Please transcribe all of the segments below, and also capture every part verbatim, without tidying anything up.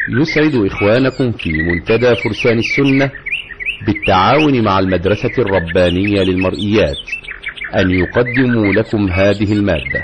يسعد إخوانكم في منتدى فرسان السنة بالتعاون مع المدرسة الربانية للمرئيات أن يقدموا لكم هذه المادة.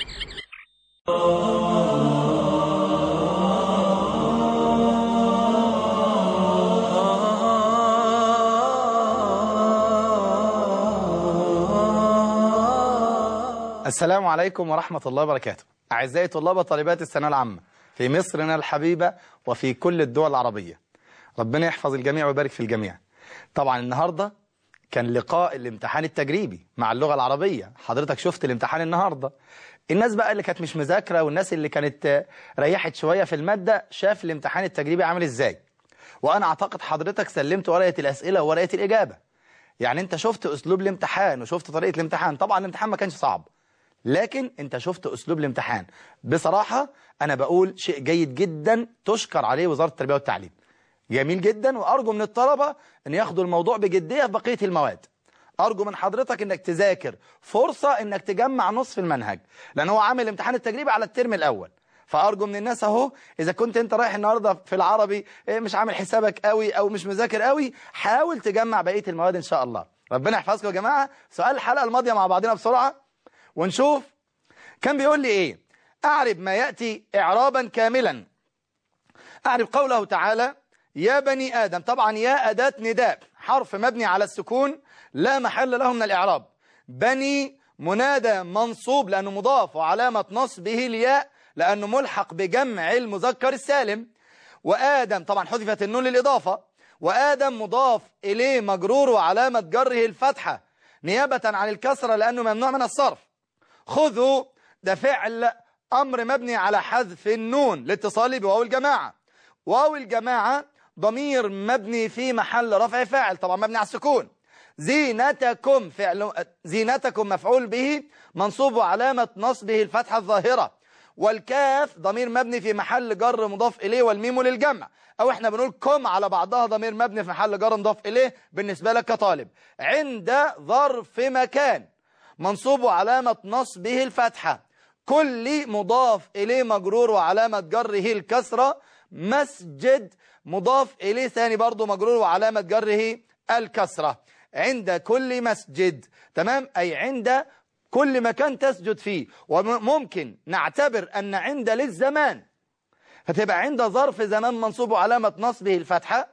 السلام عليكم ورحمة الله وبركاته. أعزائي طلاب وطالبات الثانوية العامة في مصرنا الحبيبة وفي كل الدول العربية، ربنا يحفظ الجميع ويبارك في الجميع. طبعا النهاردة كان لقاء الامتحان التجريبي مع اللغة العربية. حضرتك شفت الامتحان النهاردة. الناس بقى اللي كانت مش مذاكرة والناس اللي كانت ريحت شوية في المادة شاف الامتحان التجريبي عامل ازاي. وأنا أعتقد حضرتك سلمت ورقة الأسئلة وورقة الإجابة. يعني أنت شفت أسلوب الامتحان وشفت طريقة الامتحان. طبعا الامتحان ما كانش صعب، لكن انت شفت اسلوب الامتحان. بصراحة انا بقول شيء جيد جدا تشكر عليه وزارة التربية والتعليم. جميل جدا، وارجو من الطلبة ان ياخدوا الموضوع بجدية في بقية المواد. ارجو من حضرتك انك تذاكر، فرصة انك تجمع نصف المنهج، لان هو عامل الامتحان التجريبي على الترم الاول. فارجو من الناس اهو، اذا كنت انت رايح النهارده في العربي مش عامل حسابك قوي او مش مذاكر قوي، حاول تجمع بقية المواد ان شاء الله. ربنا يحفظكم يا جماعة. سؤال الحلقة الماضية مع بعضنا بسرعة ونشوف كان بيقول لي ايه. اعرب ما يأتي اعرابا كاملا. اعرب قوله تعالى يا بني آدم. طبعا يا أداة نداء، حرف مبني على السكون لا محل له من الإعراب. بني منادى منصوب لأنه مضاف وعلامة نصبه الياء لأنه ملحق بجمع المذكر السالم. وآدم طبعا حذفت النون للإضافة. وآدم مضاف إليه مجرور وعلامة جره الفتحة نيابة عن الكسرة لأنه ممنوع من الصرف. خذوا ده فعل أمر مبني على حذف النون لاتصاله بواو الجماعة. واو الجماعة ضمير مبني في محل رفع فاعل طبعا مبني على السكون. زينتكم فعل زينتكم مفعول به منصوب وعلامة نصبه الفتحة الظاهرة. والكاف ضمير مبني في محل جر مضاف إليه والميم للجمع، أو احنا بنقول كم على بعضها ضمير مبني في محل جر مضاف إليه بالنسبة لك كطالب. عند ظرف مكان منصوب وعلامة نصبه الفتحة. كل مضاف إليه مجرور وعلامة جره الكسرة. مسجد مضاف إليه ثاني برضو مجرور وعلامة جره الكسرة. عند كل مسجد، تمام، أي عند كل مكان تسجد فيه. وممكن نعتبر أن عند للزمان فتبقى عند ظرف زمان منصوب وعلامة نصبه الفتحة.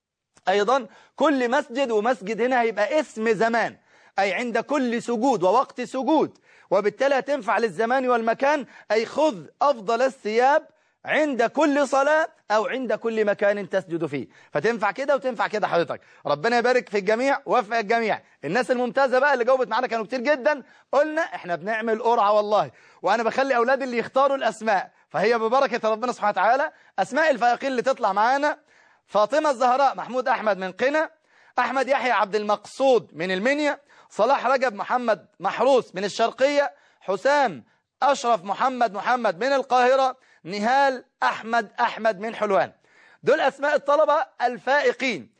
أيضا كل مسجد، ومسجد هنا هيبقى اسم زمان أي عند كل سجود ووقت سجود، وبالتالي تنفع للزمان والمكان. أي خذ أفضل الثياب عند كل صلاة أو عند كل مكان تسجد فيه. فتنفع كده وتنفع كده حضرتك. ربنا يبارك في الجميع ووفق الجميع. الناس الممتازة بقى اللي جاوبت معانا كانوا كتير جدا. قلنا احنا بنعمل قرعة والله، وأنا بخلي أولادي اللي يختاروا الأسماء، فهي ببركة ربنا سبحانه وتعالى. أسماء الفائقين اللي تطلع معانا: فاطمة الزهراء محمود أحمد من قنا، أحمد يحيى عبد المقصود من المنيا، صلاح رجب محمد محروس من الشرقية، حسام أشرف محمد محمد من القاهرة، نهال أحمد أحمد من حلوان. دول أسماء الطلبة الفائقين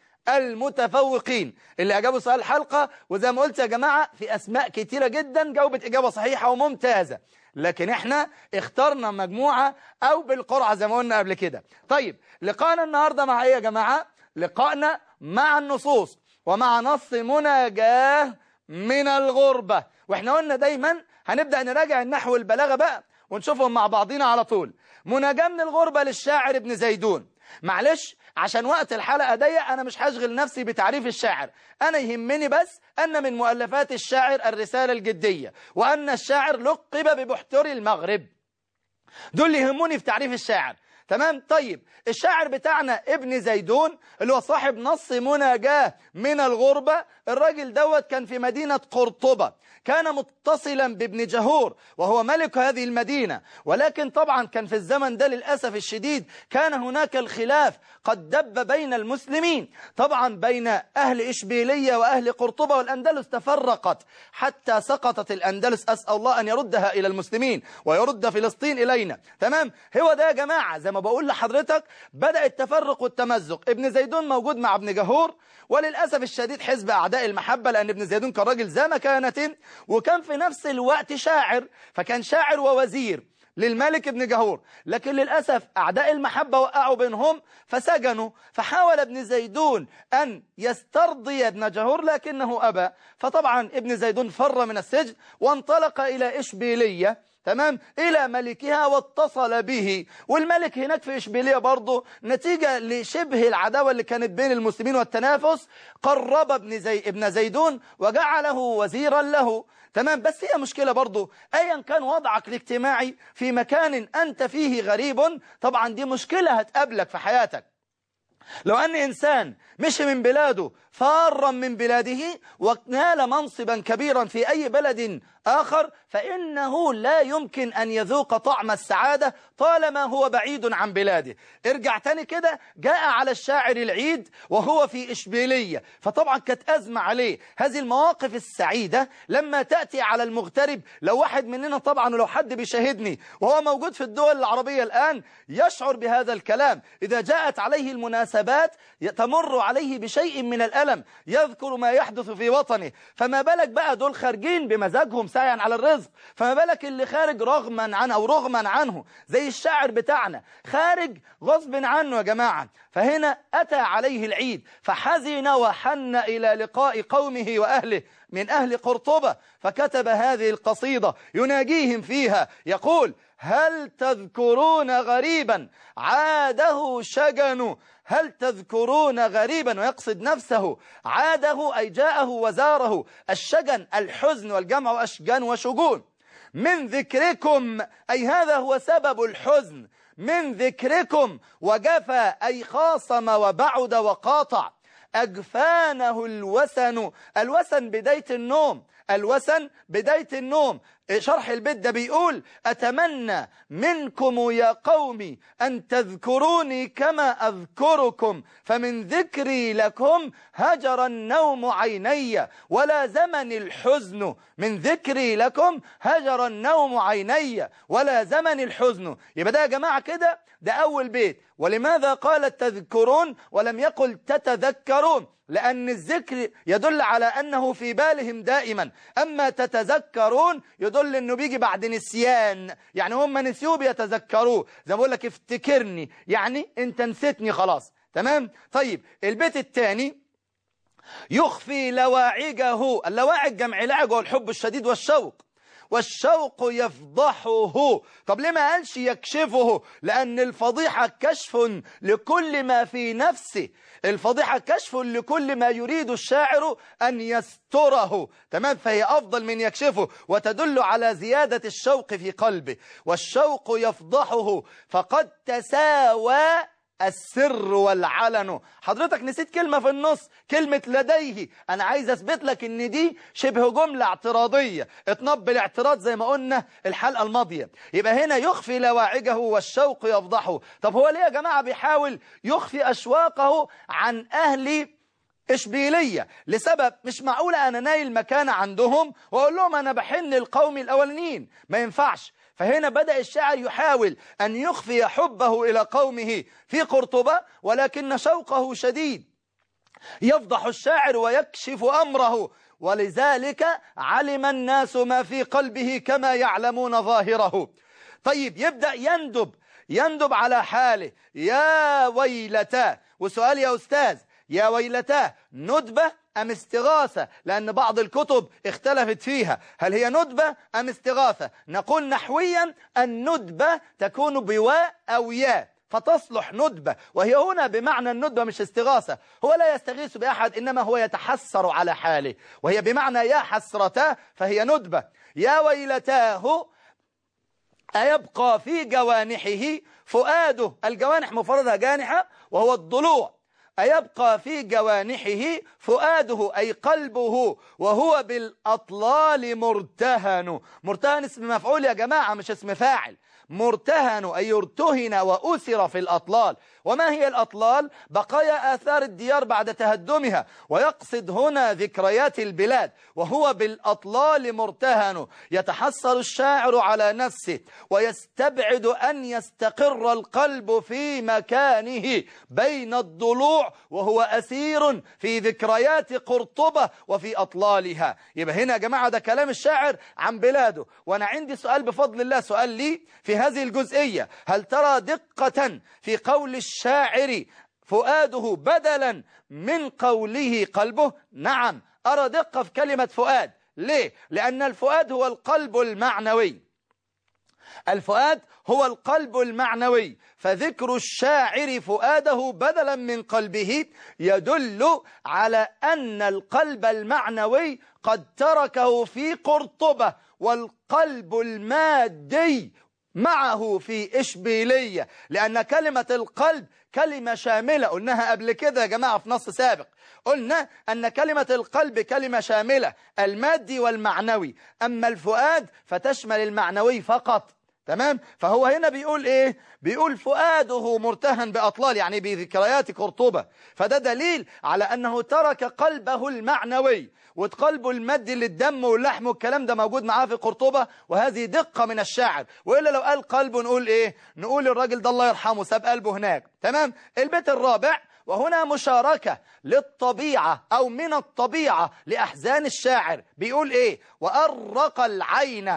المتفوقين اللي أجابوا سؤال الحلقة. وزي ما قلت يا جماعة في أسماء كتيرة جدا جاوبت إجابة صحيحة وممتازة، لكن احنا اخترنا مجموعة أو بالقرعة زي ما قلنا قبل كده. طيب لقاءنا النهاردة مع إيه يا جماعة؟ لقاءنا مع النصوص ومع نص مناجاة من الغربة. واحنا قلنا دايما هنبدأ نراجع النحو والبلاغة بقى ونشوفهم مع بعضينا على طول. مناجاة من الغربة للشاعر ابن زيدون. معلش عشان وقت الحلقة ضيق أنا مش هشغل نفسي بتعريف الشاعر، أنا يهمني بس أن من مؤلفات الشاعر الرسالة الجدية، وأن الشاعر لقب ببحتري المغرب. دول اللي يهموني في تعريف الشاعر. تمام. طيب الشاعر بتاعنا ابن زيدون اللي هو صاحب نص مناجاة من الغربة، الراجل دوت كان في مدينة قرطبة، كان متصلا بابن جهور وهو ملك هذه المدينة. ولكن طبعا كان في الزمن ده للأسف الشديد كان هناك الخلاف قد دب بين المسلمين. طبعا بين أهل إشبيلية وأهل قرطبة، والأندلس تفرقت حتى سقطت الأندلس. أسأل الله أن يردها إلى المسلمين ويرد فلسطين إلينا. تمام. هو ده يا جماعة زي ما بقول لحضرتك بدأ التفرق والتمزق. ابن زيدون موجود مع ابن جهور، وللأسف الشديد حزب أعداء المحبة، لأن ابن زيدون كان راجل ذا مكانة وكان في نفس الوقت شاعر، فكان شاعر ووزير للملك ابن جهور، لكن للأسف أعداء المحبة وقعوا بينهم فسجنوا. فحاول ابن زيدون أن يسترضي ابن جهور لكنه أبى، فطبعا ابن زيدون فر من السجن وانطلق إلى إشبيلية، تمام، إلى ملكها واتصل به. والملك هناك في إشبيلية برضه نتيجة لشبه العداوة اللي كانت بين المسلمين والتنافس قرب ابن, زي... ابن زيدون وجعله وزيرا له، تمام. بس هي مشكلة برضه، أيا كان وضعك الاجتماعي في مكان أنت فيه غريب، طبعا دي مشكلة هتقابلك في حياتك. لو أن إنسان مشي من بلاده فارا من بلاده ونال منصبا كبيرا في أي بلد آخر، فإنه لا يمكن أن يذوق طعم السعادة طالما هو بعيد عن بلاده. ارجع تاني كده، جاء على الشاعر العيد وهو في إشبيلية، فطبعا كانت أزمة عليه. هذه المواقف السعيدة لما تأتي على المغترب، لو واحد مننا طبعا ولو حد بيشاهدني وهو موجود في الدول العربية الآن يشعر بهذا الكلام، إذا جاءت عليه المناسبات تمر عليه بشيء من الألم، يذكر ما يحدث في وطنه. فما بالك بقى دول خارجين بمزاجهم سعيا على الرزق، فما بالك اللي خارج رغما عنه أو رغما عنه زي الشاعر بتاعنا، خارج غصب عنه يا جماعة. فهنا أتى عليه العيد فحزن وحن إلى لقاء قومه وأهله من أهل قرطبة، فكتب هذه القصيدة يناجيهم فيها، يقول: هل تذكرون غريبا عاده شجن، هل تذكرون غريبا، ويقصد نفسه، عاده أي جاءه وزاره الشجن، الحزن، والجمع أشجن وشجون، من ذكركم أي هذا هو سبب الحزن، من ذكركم، وجفى أي خاصم وبعد وقاطع، أجفانه الوسن، الوسن بداية النوم، الوسن بداية النوم. شرح البيت ده بيقول: أتمنى منكم يا قومي أن تذكروني كما أذكركم، فمن ذكري لكم هجر النوم عيني ولا زمن الحزن، من ذكري لكم هجر النوم عيني ولا زمن الحزن. يبقى ده يا جماعة كده ده أول بيت. ولماذا قال تذكرون ولم يقل تتذكرون؟ لأن الذكر يدل على أنه في بالهم دائما، أما تتذكرون يدل أنه بيجي بعد نسيان، يعني هم نسيوه بيتذكروه، زي ما بقول لك افتكرني، يعني انت نسيتني خلاص، تمام. طيب البيت الثاني: يخفي لواعجه، اللواعج جمع لاعج هو الحب الشديد والشوق، والشوق يفضحه. طب ليه ما قالش يكشفه؟ لأن الفضيحة كشف لكل ما في نفسه، الفضيحة كشف لكل ما يريد الشاعر أن يستره، تمام، فهي أفضل من يكشفه، وتدل على زيادة الشوق في قلبه. والشوق يفضحه فقد تساوى السر والعلن. حضرتك نسيت كلمة في النص، كلمة لديه، أنا عايز أثبت لك إن دي شبه جملة اعتراضية، اتنب الاعتراض زي ما قلنا الحلقة الماضية. يبقى هنا يخفي لواعجه والشوق يفضحه. طب هو ليه يا جماعة بيحاول يخفي أشواقه عن أهل إشبيلية؟ لسبب، مش معقولة أنا نايل مكانة عندهم وأقول لهم أنا بحن القوم الأولين، ما ينفعش. فهنا بدأ الشاعر يحاول أن يخفي حبه إلى قومه في قرطبة، ولكن شوقه شديد، يفضح الشاعر ويكشف أمره، ولذلك علم الناس ما في قلبه كما يعلمون ظاهره. طيب يبدأ يندب يندب على حاله: يا ويلتاه. وسؤال يا أستاذ، يا ويلتاه ندبة أم استغاثة؟ لأن بعض الكتب اختلفت فيها، هل هي ندبة أم استغاثة؟ نقول نحويا الندبة تكون بواء أو ياء، فتصلح ندبة، وهي هنا بمعنى الندبة مش استغاثة. هو لا يستغيث بأحد، إنما هو يتحسر على حاله، وهي بمعنى يا حسرتاه، فهي ندبة. يا ويلتاه أيبقى في جوانحه فؤاده، الجوانح مفردها جانحة وهو الضلوع، أيبقى في جوانحه فؤاده أي قلبه، وهو بالأطلال مرتهن. مرتهن اسم مفعول يا جماعة مش اسم فاعل، مرتهن أي يرتهن وأسر في الأطلال. وما هي الأطلال؟ بقايا آثار الديار بعد تهدمها، ويقصد هنا ذكريات البلاد، وهو بالأطلال مرتهن. يتحسر الشاعر على نفسه ويستبعد أن يستقر القلب في مكانه بين الضلوع، وهو أسير في ذكريات قرطبة وفي أطلالها. يبقى هنا يا جماعة ده كلام الشاعر عن بلاده. وأنا عندي سؤال بفضل الله، سؤال لي في هذه الجزئية: هل ترى دقة في قول الشاعر فؤاده بدلا من قوله قلبه؟ نعم، أرى دقة في كلمة فؤاد. ليه؟ لأن الفؤاد هو القلب المعنوي، الفؤاد هو القلب المعنوي، فذكر الشاعر فؤاده بدلا من قلبه يدل على أن القلب المعنوي قد تركه في قرطبة، والقلب المادي معه في إشبيلية، لأن كلمة القلب كلمة شاملة. قلناها قبل كده يا جماعة في نص سابق، قلنا أن كلمة القلب كلمة شاملة، المادي والمعنوي، أما الفؤاد فتشمل المعنوي فقط. تمام؟ فهو هنا بيقول إيه؟ بيقول فؤاده مرتهن بأطلال، يعني بذكريات قرطبة، فده دليل على أنه ترك قلبه المعنوي، وقلبه المادي للدم واللحم والكلام ده موجود معاه في قرطبة، وهذه دقة من الشاعر. وإلا لو قال قلبه نقول إيه؟ نقول الراجل ده الله يرحمه ساب قلبه هناك. تمام؟ البيت الرابع: وهنا مشاركة للطبيعة أو من الطبيعة لأحزان الشاعر. بيقول إيه؟ وأرق العين،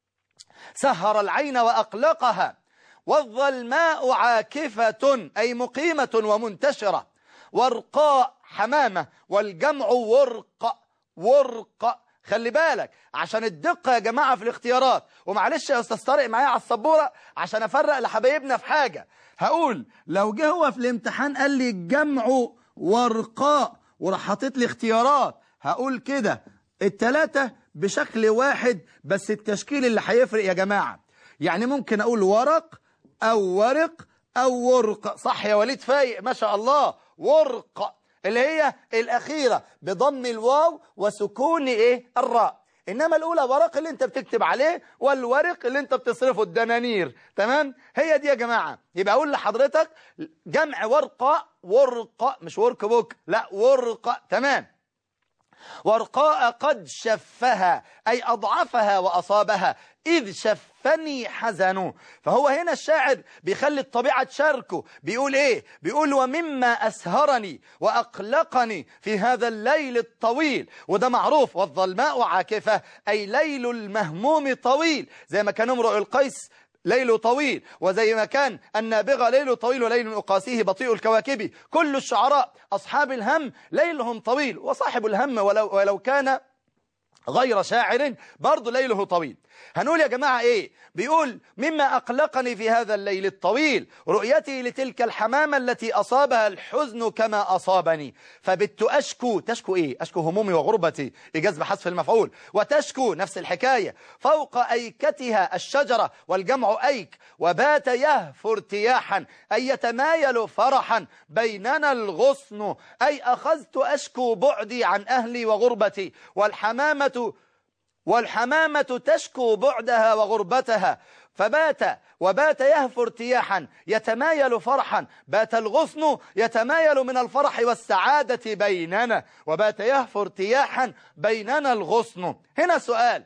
سهر العين وأقلقها، والظلماء عاكفة أي مقيمة ومنتشرة، ورقاء حمامة، والجمع ورق. ورق، خلي بالك عشان الدقة يا جماعة في الاختيارات. ومعلش يا أستاذ طارق معايا على السبورة عشان أفرق لحبايبنا في حاجة. هقول لو جه هو في الامتحان قال لي الجمع ورقاء وراح حاطط لي اختيارات، هقول كده التلاتة بشكل واحد، بس التشكيل اللي هيفرق يا جماعة. يعني ممكن أقول ورق أو ورق أو ورق. صح يا وليد فايق ما شاء الله. ورق اللي هي الأخيرة بضم الواو وسكون إيه؟ الراء. إنما الأولى ورق اللي أنت بتكتب عليه، والورق اللي أنت بتصرفه الدنانير. تمام؟ هي دي يا جماعة. يبقى أقول لحضرتك جمع ورقة، ورقة مش ورك بوك، لا ورقة. تمام؟ ورقاء قد شفها أي أضعفها وأصابها، إذ شفني حزنه. فهو هنا الشاعر بيخلي الطبيعة تشاركه. بيقول إيه؟ بيقول ومما أسهرني وأقلقني في هذا الليل الطويل، وده معروف. والظلماء عاكفة أي ليل المهموم طويل، زي ما كان امرؤ القيس ليله طويل، وزي ما كان النابغة ليله طويل وليل أقاسيه بطيء الكواكب. كل الشعراء أصحاب الهم ليلهم طويل، وصاحب الهم ولو, ولو كان غير شاعر برضو ليله طويل. هنقول يا جماعة إيه؟ بيقول مما أقلقني في هذا الليل الطويل رؤيتي لتلك الحمامة التي أصابها الحزن كما أصابني، فبت أشكو. تشكو إيه؟ أشكو همومي وغربتي، إجاز بحذف المفعول. وتشكو نفس الحكاية، فوق أيكتها الشجرة، والجمع أيك. وبات يهفو ارتياحا أي يتمايل فرحا، بيننا الغصن أي أخذت أشكو بعدي عن أهلي وغربتي. والحمامة والحمامة تشكو بعدها وغربتها، فبات وبات يهفو ارتياحا يتمايل فرحا، بات الغصن يتمايل من الفرح والسعادة بيننا، وبات يهفو ارتياحا بيننا الغصن. هنا سؤال،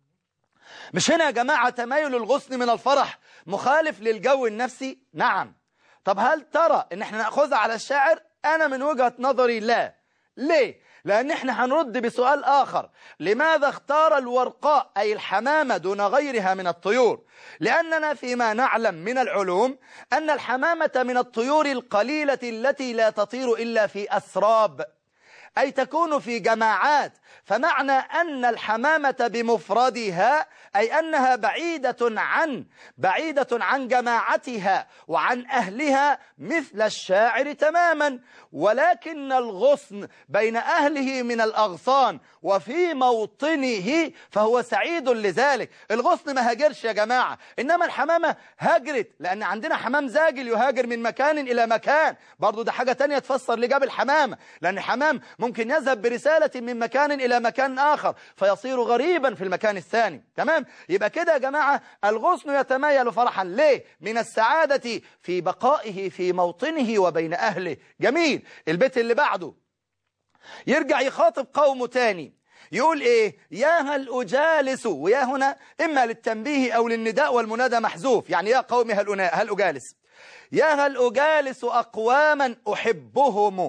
مش هنا يا جماعة تمايل الغصن من الفرح مخالف للجو النفسي؟ نعم. طب هل ترى ان احنا نأخذها على الشاعر؟ انا من وجهة نظري لا. ليه؟ لأن احنا هنرد بسؤال آخر: لماذا اختار الورقاء أي الحمامة دون غيرها من الطيور؟ لأننا فيما نعلم من العلوم أن الحمامة من الطيور القليلة التي لا تطير إلا في أسراب، أي تكون في جماعات. فمعنى أن الحمامة بمفردها أي أنها بعيدة عن بعيدة عن جماعتها وعن أهلها مثل الشاعر تماما. ولكن الغصن بين أهله من الأغصان وفي موطنه، فهو سعيد لذلك. الغصن ما هاجرش يا جماعة، إنما الحمامة هاجرت، لأن عندنا حمام زاجل يهاجر من مكان إلى مكان. برضو ده حاجة تانية تفسر لجاب الحمامة، لأن الحمام ممكن يذهب برسالة من مكان إلى مكان آخر فيصير غريبا في المكان الثاني. تمام؟ يبقى كده يا جماعة الغصن يتمايل فرحا. ليه؟ من السعادة في بقائه في موطنه وبين أهله. جميل. البيت اللي بعده يرجع يخاطب قومه تاني، يقول إيه؟ يا هل أجالس، ويا هنا إما للتنبيه أو للنداء والمنادى محذوف، يعني يا قوم هل, هل أجالس. يا هل أجالس أقواما أحبهم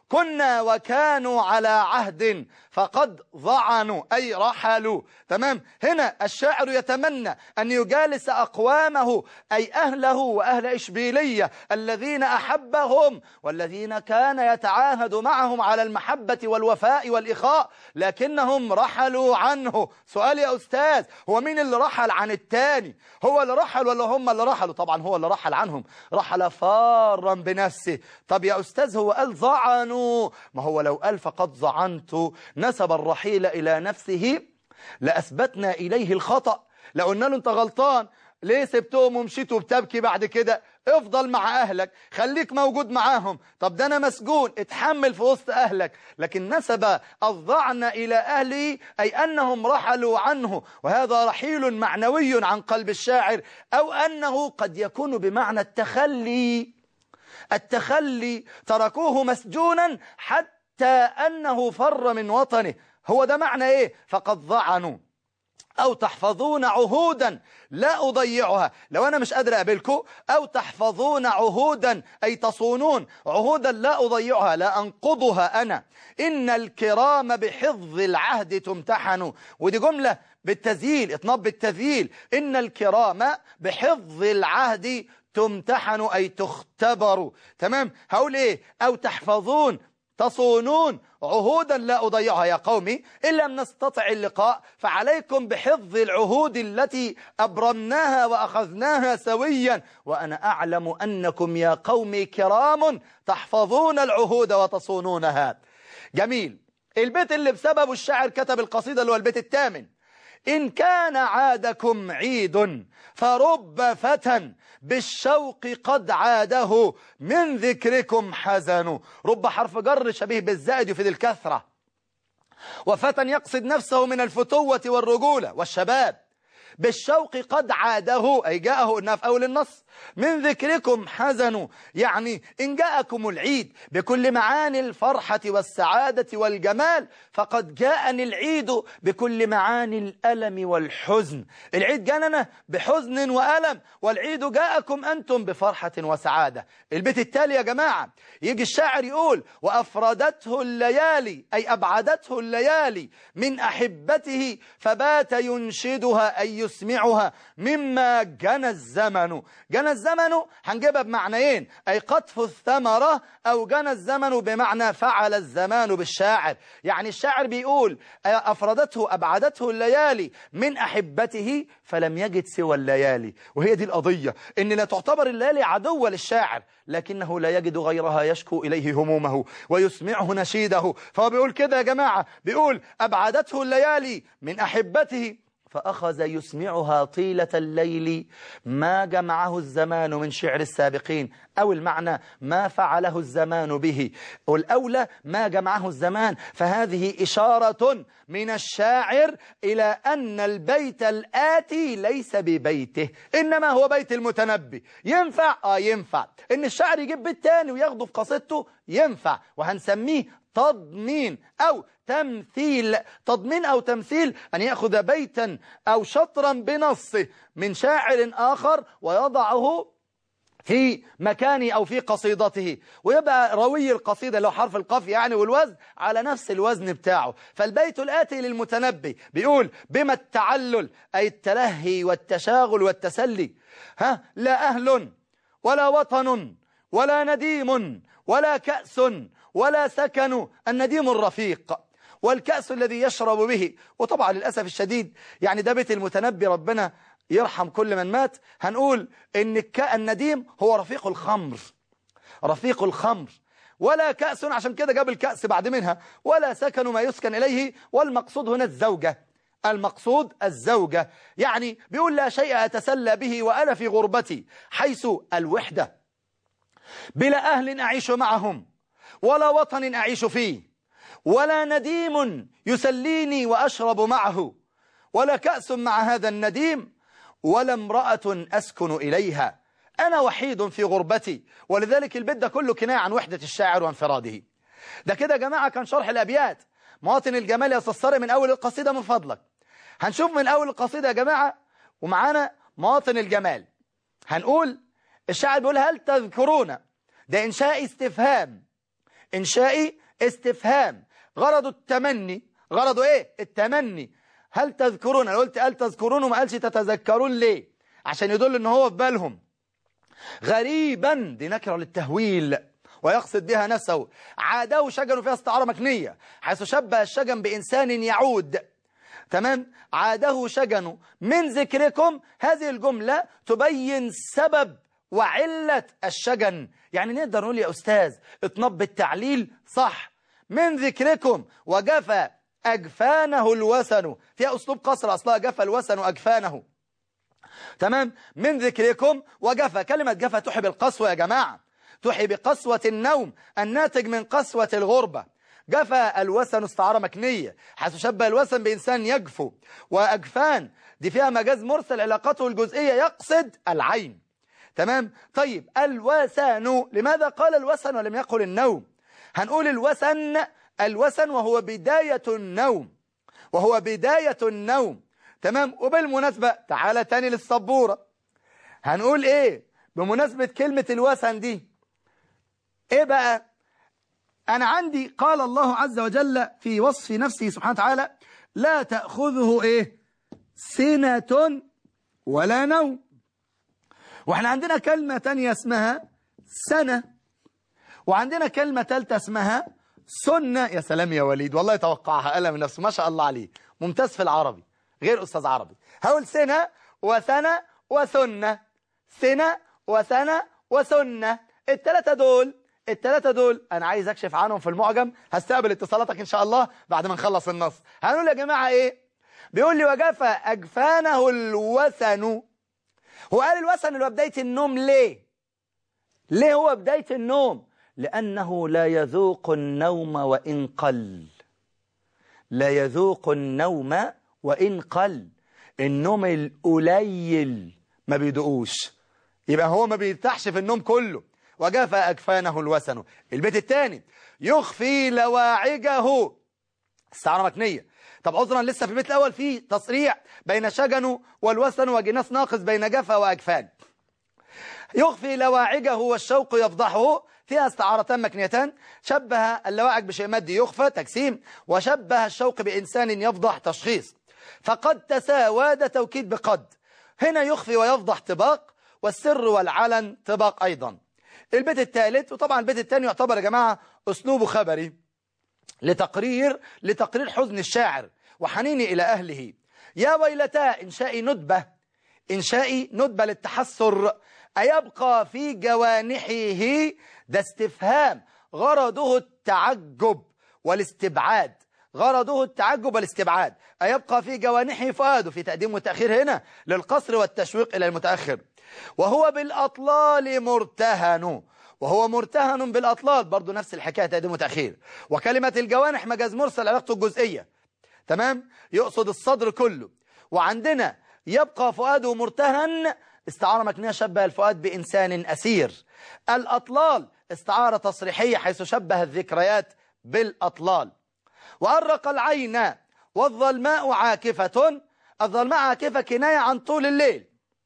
كنا وكانوا على عهد فقد ضعنوا أي رحلوا. تمام. هنا الشاعر يتمنى أن يجالس أقوامه أي أهله وأهل إشبيلية الذين أحبهم والذين كان يتعاهد معهم على المحبة والوفاء والإخاء، لكنهم رحلوا عنه. سؤال يا أستاذ، هو مين اللي رحل عن التاني؟ هو اللي رحل ولا هم اللي رحلوا؟ طبعا هو اللي رحل عنهم، رحل فارا بنفسه. طب يا أستاذ هو قال ضعنوا، ما هو لو قال فقد ضعنت نسب الرحيل إلى نفسه لأثبتنا إليه الخطأ، لقلنا له أنت غلطان، ليه سبتهم ومشيت وبتبكي بعد كده؟ افضل مع أهلك، خليك موجود معاهم. طب ده أنا مسجون، اتحمل في وسط أهلك. لكن نسب الضعن إلى أهله أي أنهم رحلوا عنه، وهذا رحيل معنوي عن قلب الشاعر، أو أنه قد يكون بمعنى التخلي. التخلي، تركوه مسجونا حتى أنه فر من وطنه. هو ده معنى إيه؟ فقد ضعنوا. أو تحفظون عهودا لا أضيعها، لو أنا مش قادر أقابلكم. أو تحفظون عهودا أي تصونون عهودا لا أضيعها، لا أنقضها أنا. إن الكرام بحفظ العهد تمتحنوا، ودي جملة بالتذييل، اطناب بالتذييل. إن الكرام بحفظ العهد تمتحنوا أي تختبروا. تمام. هقول إيه؟ أو تحفظون تصونون عهودا لا أضيعها. يا قومي إن لم نستطع اللقاء فعليكم بحفظ العهود التي أبرمناها وأخذناها سويا، وأنا أعلم أنكم يا قومي كرام تحفظون العهود وتصونونها. جميل. البيت اللي بسببه الشاعر كتب القصيدة اللي هو البيت الثامن: إن كان عادكم عيد فرب فتى بالشوق قد عاده من ذكركم حزن. رب حرف جر شبيه بالزائد يفيد الكثرة، وفتى يقصد نفسه من الفتوة والرجولة والشباب. بالشوق قد عاده أي جاءه إنها في أول النص. من ذكركم حزن يعني إن جاءكم العيد بكل معاني الفرحة والسعادة والجمال فقد جاءني العيد بكل معاني الألم والحزن. العيد جاءنا بحزن وألم، والعيد جاءكم أنتم بفرحة وسعادة. البيت التالي يا جماعة يجي الشاعر يقول: وأفردته الليالي أي أبعدته الليالي من أحبته فبات ينشدها أي يسمعها مما جنى الزمن. جنى الزمن هنجيبها بمعنيين، أي قطف الثمرة، أو جنى الزمن بمعنى فعل الزمان بالشاعر. يعني الشاعر بيقول أفردته أبعدته الليالي من أحبته فلم يجد سوى الليالي. وهي دي القضية، إن لا تعتبر الليالي عدوة للشاعر، لكنه لا يجد غيرها يشكو إليه همومه ويسمعه نشيده. فهو بيقول كده يا جماعة، بيقول أبعدته الليالي من أحبته فأخذ يسمعها طيلة الليل ما جمعه الزمان من شعر السابقين، أو المعنى ما فعله الزمان به، والأولى ما جمعه الزمان. فهذه إشارة من الشاعر إلى أن البيت الآتي ليس ببيته، إنما هو بيت المتنبي. ينفع؟ آه ينفع. إن الشاعر يجيب بيت تاني وياخده في قصيدته ينفع، وهنسميه تضمين أو تمثيل. تضمين أو تمثيل أن يأخذ بيتا أو شطرا بنصه من شاعر آخر ويضعه في مكانه أو في قصيدته، ويبقى روي القصيدة لو حرف القاف يعني والوزن على نفس الوزن بتاعه. فالبيت الآتي للمتنبي بيقول: بما التعلل أي التلهي والتشاغل والتسلي. ها لا أهل ولا وطن ولا نديم ولا كأس ولا سكن. النديم الرفيق، والكأس الذي يشرب به. وطبعا للأسف الشديد يعني ده بيت المتنبي، ربنا يرحم كل من مات. هنقول إن النديم هو رفيق الخمر، رفيق الخمر. ولا كأس، عشان كده جاب الكأس بعد منها. ولا سكن ما يسكن إليه، والمقصود هنا الزوجة. المقصود الزوجة، يعني بيقول لا شيء أتسلى به وأنا في غربتي حيث الوحدة، بلا أهل أعيش معهم ولا وطن أعيش فيه، ولا نديم يسليني وأشرب معه، ولا كأس مع هذا النديم، ولا امرأة أسكن إليها. أنا وحيد في غربتي. ولذلك البيت ده كله كناية عن وحدة الشاعر وانفراده. ده كده يا جماعة كان شرح الأبيات. مواطن الجمال يستصر من أول القصيدة من فضلك. هنشوف من أول القصيدة يا جماعة، ومعانا مواطن الجمال. هنقول الشاعر بيقول: هل تذكرون؟ ده إنشاء استفهام. إنشائي استفهام غرضه التمني. غرضه إيه؟ التمني. هل تذكرون؟ أنا قلت هل تذكرون وما قالش تتذكرون ليه؟ عشان يدل إن هو في بالهم. غريبا دي نكرة للتهويل ويقصد بها نفسه. عاده شجن فيها استعارة مكنية حيث شبه الشجن بإنسان يعود. تمام. عاده شجن من ذكركم، هذه الجملة تبين سبب وعلة الشجن. يعني نقدر نقول يا أستاذ اطنب بالتعليل صح. من ذكركم وجفى أجفانه الوسن، فيها أسلوب قصر أصلها جفى الوسن أجفانه. تمام. من ذكركم وجفى، كلمة جفى تحب القسوة يا جماعة، تحي بقسوة النوم الناتج من قسوة الغربة. جفى الوسن استعارة مكنية حيث شبه الوسن بإنسان يجفو. وأجفان دي فيها مجاز مرسل علاقته الجزئية يقصد العين. تمام. طيب الوسن، لماذا قال الوسن ولم يقل النوم؟ هنقول الوسن، الوسن وهو بداية النوم، وهو بداية النوم. تمام. وبالمناسبة تعالى تاني للسبورة، هنقول ايه بمناسبة كلمة الوسن دي؟ ايه بقى؟ انا عندي قال الله عز وجل في وصف نفسه سبحانه وتعالى لا تأخذه ايه؟ سنة ولا نوم. واحنا عندنا كلمة تانية اسمها سنة، وعندنا كلمة تالتة اسمها سنة. يا سلام يا وليد، والله توقعها قال من نفسه، ما شاء الله عليه، ممتاز في العربي غير أستاذ عربي. هقول سنة وسنة وسنة، سنة وسنة وسنة. التلاتة دول التلاتة دول أنا عايز أكشف عنهم في المعجم، هستقبل اتصالاتك إن شاء الله بعد ما نخلص النص. هنقول يا جماعة إيه؟ بيقول لي وجفى أجفانه الوسن. هو قال الوسن اللي هو بداية النوم ليه؟ ليه هو بداية النوم؟ لأنه لا يذوق النوم وإن قل. لا يذوق النوم وإن قل، النوم القليل ما بيدقوش، يبقى هو ما بيرتاحش في النوم كله. وجفى أجفانه الوسن. البيت الثاني يخفي لواعجه، استعارة مكنية. طب عذرا لسه في البيت الأول في تصريع بين شجن والوسن وجناس ناقص بين جفا وأجفان. يخفي لواعجه والشوق يفضحه، فيها استعارتان مكنيتان، شبه اللواعج بشيء مادي يخفى تجسيم، وشبه الشوق بإنسان يفضح تشخيص. فقد تساوى ده توكيد بقد، هنا يخفي ويفضح طباق، والسر والعلن طباق أيضا. البيت الثالث، وطبعا البيت الثاني يعتبر يا جماعة أسلوبه خبري لتقرير لتقرير حزن الشاعر وحنيني إلى أهله. يا ويلتا إنشائي ندبة، إنشائي ندبة للتحسر. أيبقى في جوانحه، ده استفهام غرضه التعجب والاستبعاد، غرضه التعجب والاستبعاد. أيبقى في جوانحه فؤاده، في تقديم وتأخير هنا للقصر والتشويق إلى المتأخر. وهو بالأطلال مرتهن، وهو مرتهن بالأطلال برضو نفس الحكاية تقديم وتأخير. وكلمة الجوانح مجاز مرسل علاقته الجزئية. تمام. يقصد الصدر كله. وعندنا يبقى فؤاده مرتهن استعارة مكنية شبه الفؤاد بإنسان أسير. الأطلال استعارة تصريحية حيث شبه الذكريات بالأطلال. وأرق العين والظلماء عاكفة، الظلماء عاكفة كناية عن طول الليل.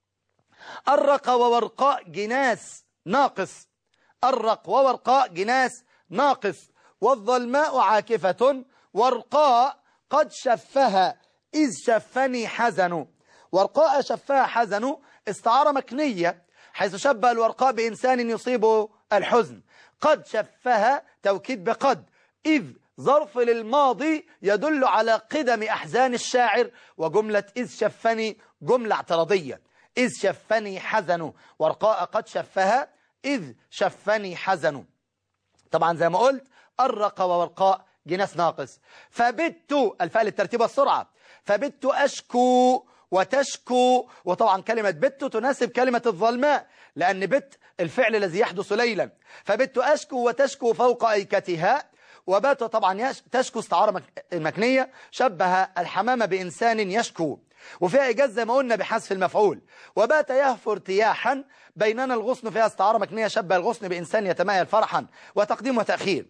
أرق وورقاء جناس ناقص، أرق وورقاء جناس ناقص. والظلماء عاكفة، ورقاء قد شفها إذ شفني حزن. ورقاء شفها حزن استعارة مكنية حيث شبه الورقاء بإنسان يصيبه الحزن. قد شفها توكيد بقد، إذ ظرف للماضي يدل على قدم أحزان الشاعر، وجملة إذ شفني جملة اعتراضية. إذ شفني حزن، ورقاء قد شفها إذ شفني حزن. طبعا زي ما قلت أرق وورقاء جناس ناقص. فبت الفعل الترتيب والسرعة، فبت أشكو وتشكو. وطبعا كلمة بت تناسب كلمة الظلماء لأن بت الفعل الذي يحدث ليلا. فبت أشكو وتشكو فوق أيكتها. وبات طبعا تشكو استعارة مكنية شبه الحمامة بإنسان يشكو، وفيها إيجاز زي ما قلنا بحذف المفعول. وبات يهفو ارتياحا، بيننا الغصن فيها استعارة مكنية شبه الغصن بإنسان يتمايل فرحا، وتقديم وتأخير.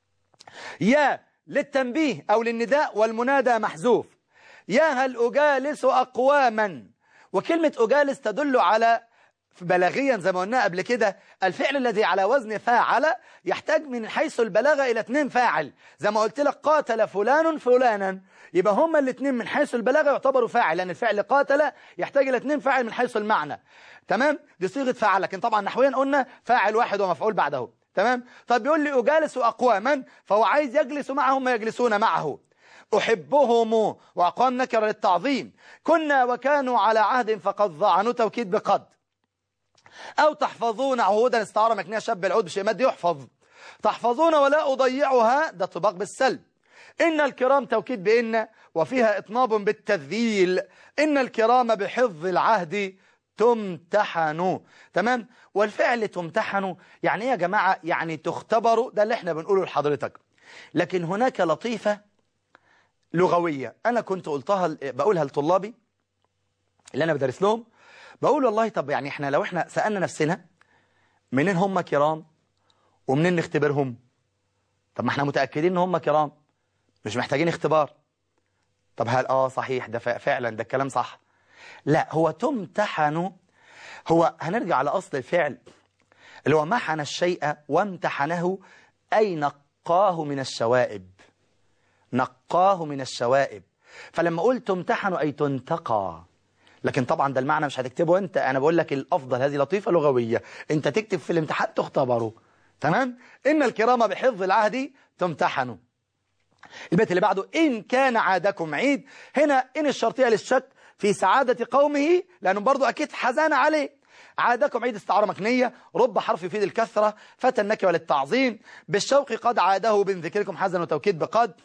يا للتنبيه أو للنداء والمنادى محذوف. يا هل أجالس أقواما، وكلمة أجالس تدل على بلاغيا زي ما قلنا قبل كده، الفعل الذي على وزن فاعل يحتاج من حيث البلاغة إلى اثنين فاعل. زي ما قلت لك قاتل فلان فلانا، يبقى هما الاثنين من حيث البلاغة يعتبروا فاعل، لأن الفعل قاتل يحتاج إلى اثنين فاعل من حيث المعنى. تمام؟ دي صيغة فاعل، لكن طبعا نحويا قلنا فاعل واحد ومفعول بعده. تمام؟ طب بيقول لي أجالس أقواما، فهو عايز يجلس معهم ويجلسون معه. أحبهم، وأقوام نكرة للتعظيم. كنا وكانوا على عهد فقد ضاعنوا، توكيد بقد. أو تحفظون عهودا، استعارة مكنية شاب العود بشيء مادي يحفظ. تحفظون ولا أضيعها، ده طباق بالسلب. إن الكرام توكيد بإن، وفيها إطناب بالتذييل. إن الكرام بحفظ العهد تمتحنوا. تمام؟ والفعل تمتحنوا يعني إيه يا جماعة؟ يعني تختبروا، ده اللي احنا بنقوله لحضرتك. لكن هناك لطيفة لغوية أنا كنت قلتها بقولها لطلابي اللي أنا بدرس لهم، بقول والله طب يعني احنا لو احنا سألنا نفسنا منين هم كرام ومنين نختبرهم؟ طب ما احنا متأكدين ان هم كرام، مش محتاجين اختبار. طب هل اه صحيح ده فعلا ده الكلام صح؟ لا، هو تمتحنوا، هو هنرجع على أصل الفعل اللي هو محن الشيء وامتحنه، أي نقاه من الشوائب. نقاه من الشوائب. فلما قلت تمتحنوا أي تنتقى، لكن طبعا ده المعنى مش هتكتبه انت، انا بقول لك الافضل، هذه لطيفة لغوية، انت تكتب في الامتحان تختبره. تمام؟ ان الكرام بحفظ العهد تمتحنوا. البيت اللي بعده، ان كان عادكم عيد، هنا ان الشرطية للشك في سعادة قومه، لانه برضو اكيد حزان عليه. عادكم عيد استعارة مكنية، رب حرف يفيد الكثرة، فتى النكرة للتعظيم. بالشوق قد عاده، من ذكركم حزن وتوكيد بقد.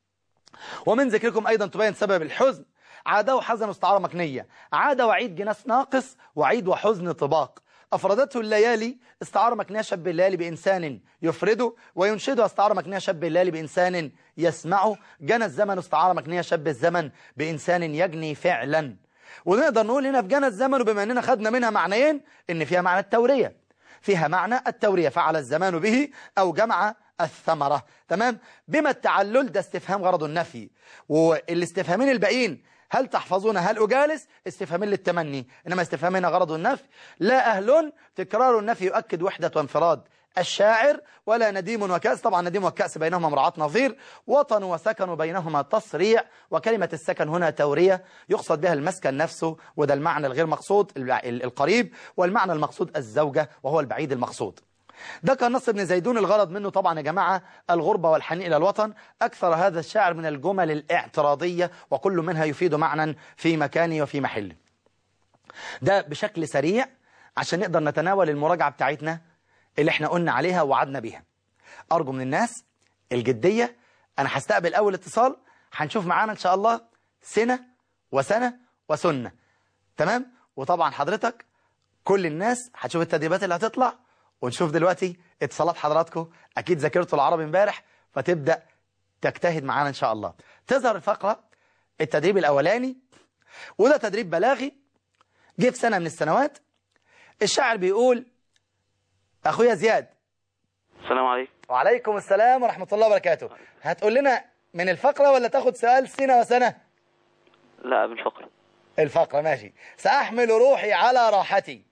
ومن ذكركم ايضا تبين سبب الحزن. عاده حزن استعارة مكنية. عاد وعيد جناس ناقص، وعيد وحزن طباق. أفردته الليالي، استعارة مكنية شب الليالي بإنسان يفرده، وينشده استعارة مكنية شب الليالي بإنسان يسمعه. جنى الزمن استعارة مكنية شب الزمن بإنسان يجني فعلا. ونقدر نقول هنا في جنى الزمن، وبما أننا خدنا منها معنيين، إن فيها معنى التورية، فيها معنى التورية، فعل الزمان به أو جمع الثمرة. تمام؟ بما التعلل، ده استفهام غرض النفي. والاستفهامين الباقيين، هل تحفظون هل أجالس، استفهامين للتمني، إنما استفهامين غرض النفي. لا أهل، تكرار النفي يؤكد وحدة وانفراد الشاعر. ولا نديم وكأس، طبعا نديم وكأس بينهما مراعاة نظير. وطن وسكن بينهما تصريع. وكلمة السكن هنا تورية، يقصد بها المسكن نفسه، وده المعنى الغير مقصود القريب، والمعنى المقصود الزوجة، وهو البعيد المقصود. ده كان نص بن زيدون، الغرض منه طبعا يا جماعة الغربة والحنين إلى الوطن. أكثر هذا الشاعر من الجمل الاعتراضية، وكل منها يفيد معنى في مكانه وفي محله. ده بشكل سريع عشان نقدر نتناول المراجعة بتاعتنا اللي احنا قلنا عليها وعدنا بيها. أرجو من الناس الجدية. أنا هستقبل أول اتصال، هنشوف معانا إن شاء الله سنة وسنة وسنة. تمام؟ وطبعا حضرتك كل الناس هتشوف التدريبات اللي هتطلع، ونشوف دلوقتي اتصالات حضراتكم. أكيد ذاكرتوا العربي امبارح، فتبدأ تجتهد معانا إن شاء الله. تظهر الفقرة التدريب الأولاني، وده تدريب بلاغي جه في سنة من السنوات. الشاعر بيقول: أخويا زياد. السلام عليكم. وعليكم السلام ورحمة الله وبركاته. هتقول لنا من الفقرة ولا تاخد سؤال سنة وسنة؟ لا، من الفقرة. الفقرة ماشي. سأحمل روحي على راحتي،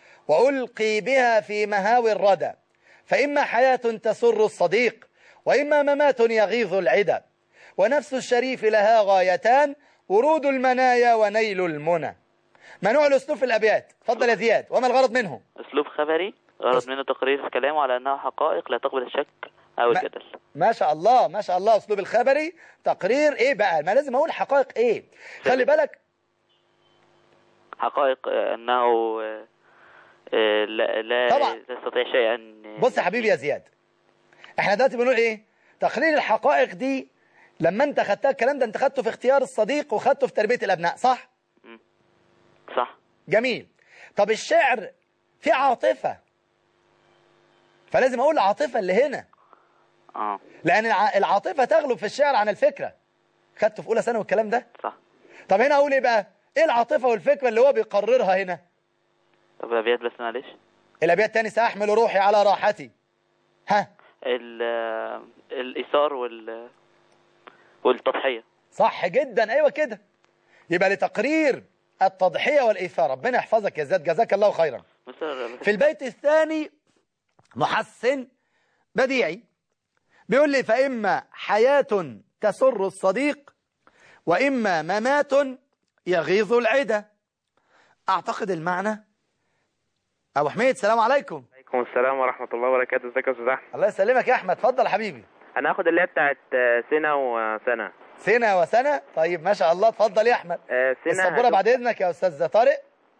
وألقي بها في مهاوي الردى، فإما حياة تسر الصديق، وإما ممات يغيظ العدا، ونفس الشريف لها غايتان، ورود المنايا ونيل المنى. ما نوع الأسلوب في الأبيات؟ تفضل يا زياد، وما الغرض منه؟ أسلوب خبري، غرض منه تقرير كلامه على أنها حقائق لا تقبل الشك أو الجدل. ما شاء الله ما شاء الله. أسلوب الخبري تقرير إيه بقى؟ ما لازم أقول حقائق إيه؟ خلي بالك. حقائق أنه لا لا طبعا تستطيع شيئا. بص يا حبيبي يا زياد، احنا دلوقتي بنقول ايه؟ تقرير الحقائق دي لما انت خدتها الكلام ده انت خدته في اختيار الصديق وخدته في تربية الابناء، صح؟ صح. جميل. طب الشعر فيه عاطفة، فلازم اقول العاطفة اللي هنا. اه لان العاطفة تغلب في الشعر عن الفكرة. خدته في اولى ثانوي الكلام ده؟ صح. طب هنا اقول ايه بقى؟ ايه العاطفة والفكرة اللي هو بيقررها هنا؟ طب الابيات بس معلش. الابيات تاني. سأحمل روحي على راحتي. ها؟ الايثار وال والتضحية. صح جدا، ايوه كده. يبقى لتقرير التضحية والإيثار. ربنا يحفظك يا زياد، جزاك الله خيرا. مستر في البيت الثاني محسن بديعي بيقول لي فإما حياة تسر الصديق وإما ممات يغيظ العدا. أعتقد المعنى. أبو حميد السلام عليكم. عليكم السلام ورحمة الله وبركاته. ازيك يا استاذ احمد؟ الله يسلمك يا أحمد، اتفضل يا حبيبي. انا هاخد اللي هي بتاعت سنة وسنة. سنة وسنة، طيب ما شاء الله، اتفضل يا أحمد. آه سنة السبورة هتبقى... بعد إذنك يا أستاذ طارق.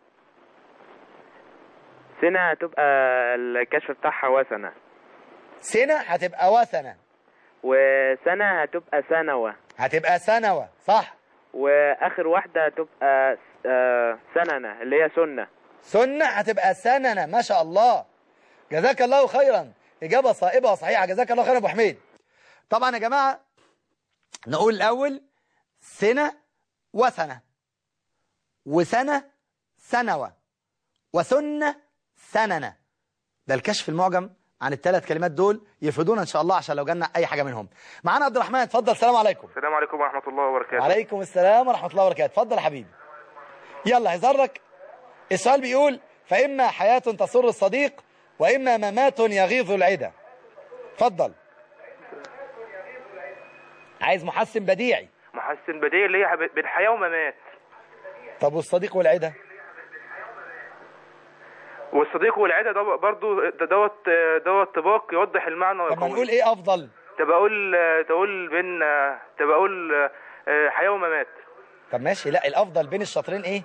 سنة هتبقى الكشف بتاعها وسنة. سنة هتبقى وسنة. وسنة هتبقى سنوة. هتبقى سنوة، صح. واخر واحدة هتبقى آه سننة اللي هي سنة. سنة هتبقى سننة، ما شاء الله، جزاك الله خيرا، إجابة صائبة وصحيحة، جزاك الله خيرا أبو حميد. طبعا يا جماعة نقول الأول سنة وسنة، وسنة سنوة، وسنة سننة. ده الكشف المعجم عن الثلاث كلمات دول يفيدونا إن شاء الله، عشان لو جالنا أي حاجة منهم. معانا عبد الرحمن، اتفضل. السلام عليكم. السلام عليكم ورحمة الله وبركاته. عليكم السلام ورحمة الله وبركاته. اتفضل يا حبيبي. يلا هزارك. السؤال بيقول فإما حياة تسر الصديق وإما ممات يغيظ العدا. اتفضل. عايز محسن بديعي. محسن بديعي اللي هي بين حياة وممات. طب والصديق والعدا؟ والصديق والعدا ده برضو دوت دوت طباق يوضح المعنى. طب ما نقول ايه افضل؟ تبقى اقول تقول بين تبقى اقول حياة وممات. طب ماشي، لا الافضل بين الشطرين ايه؟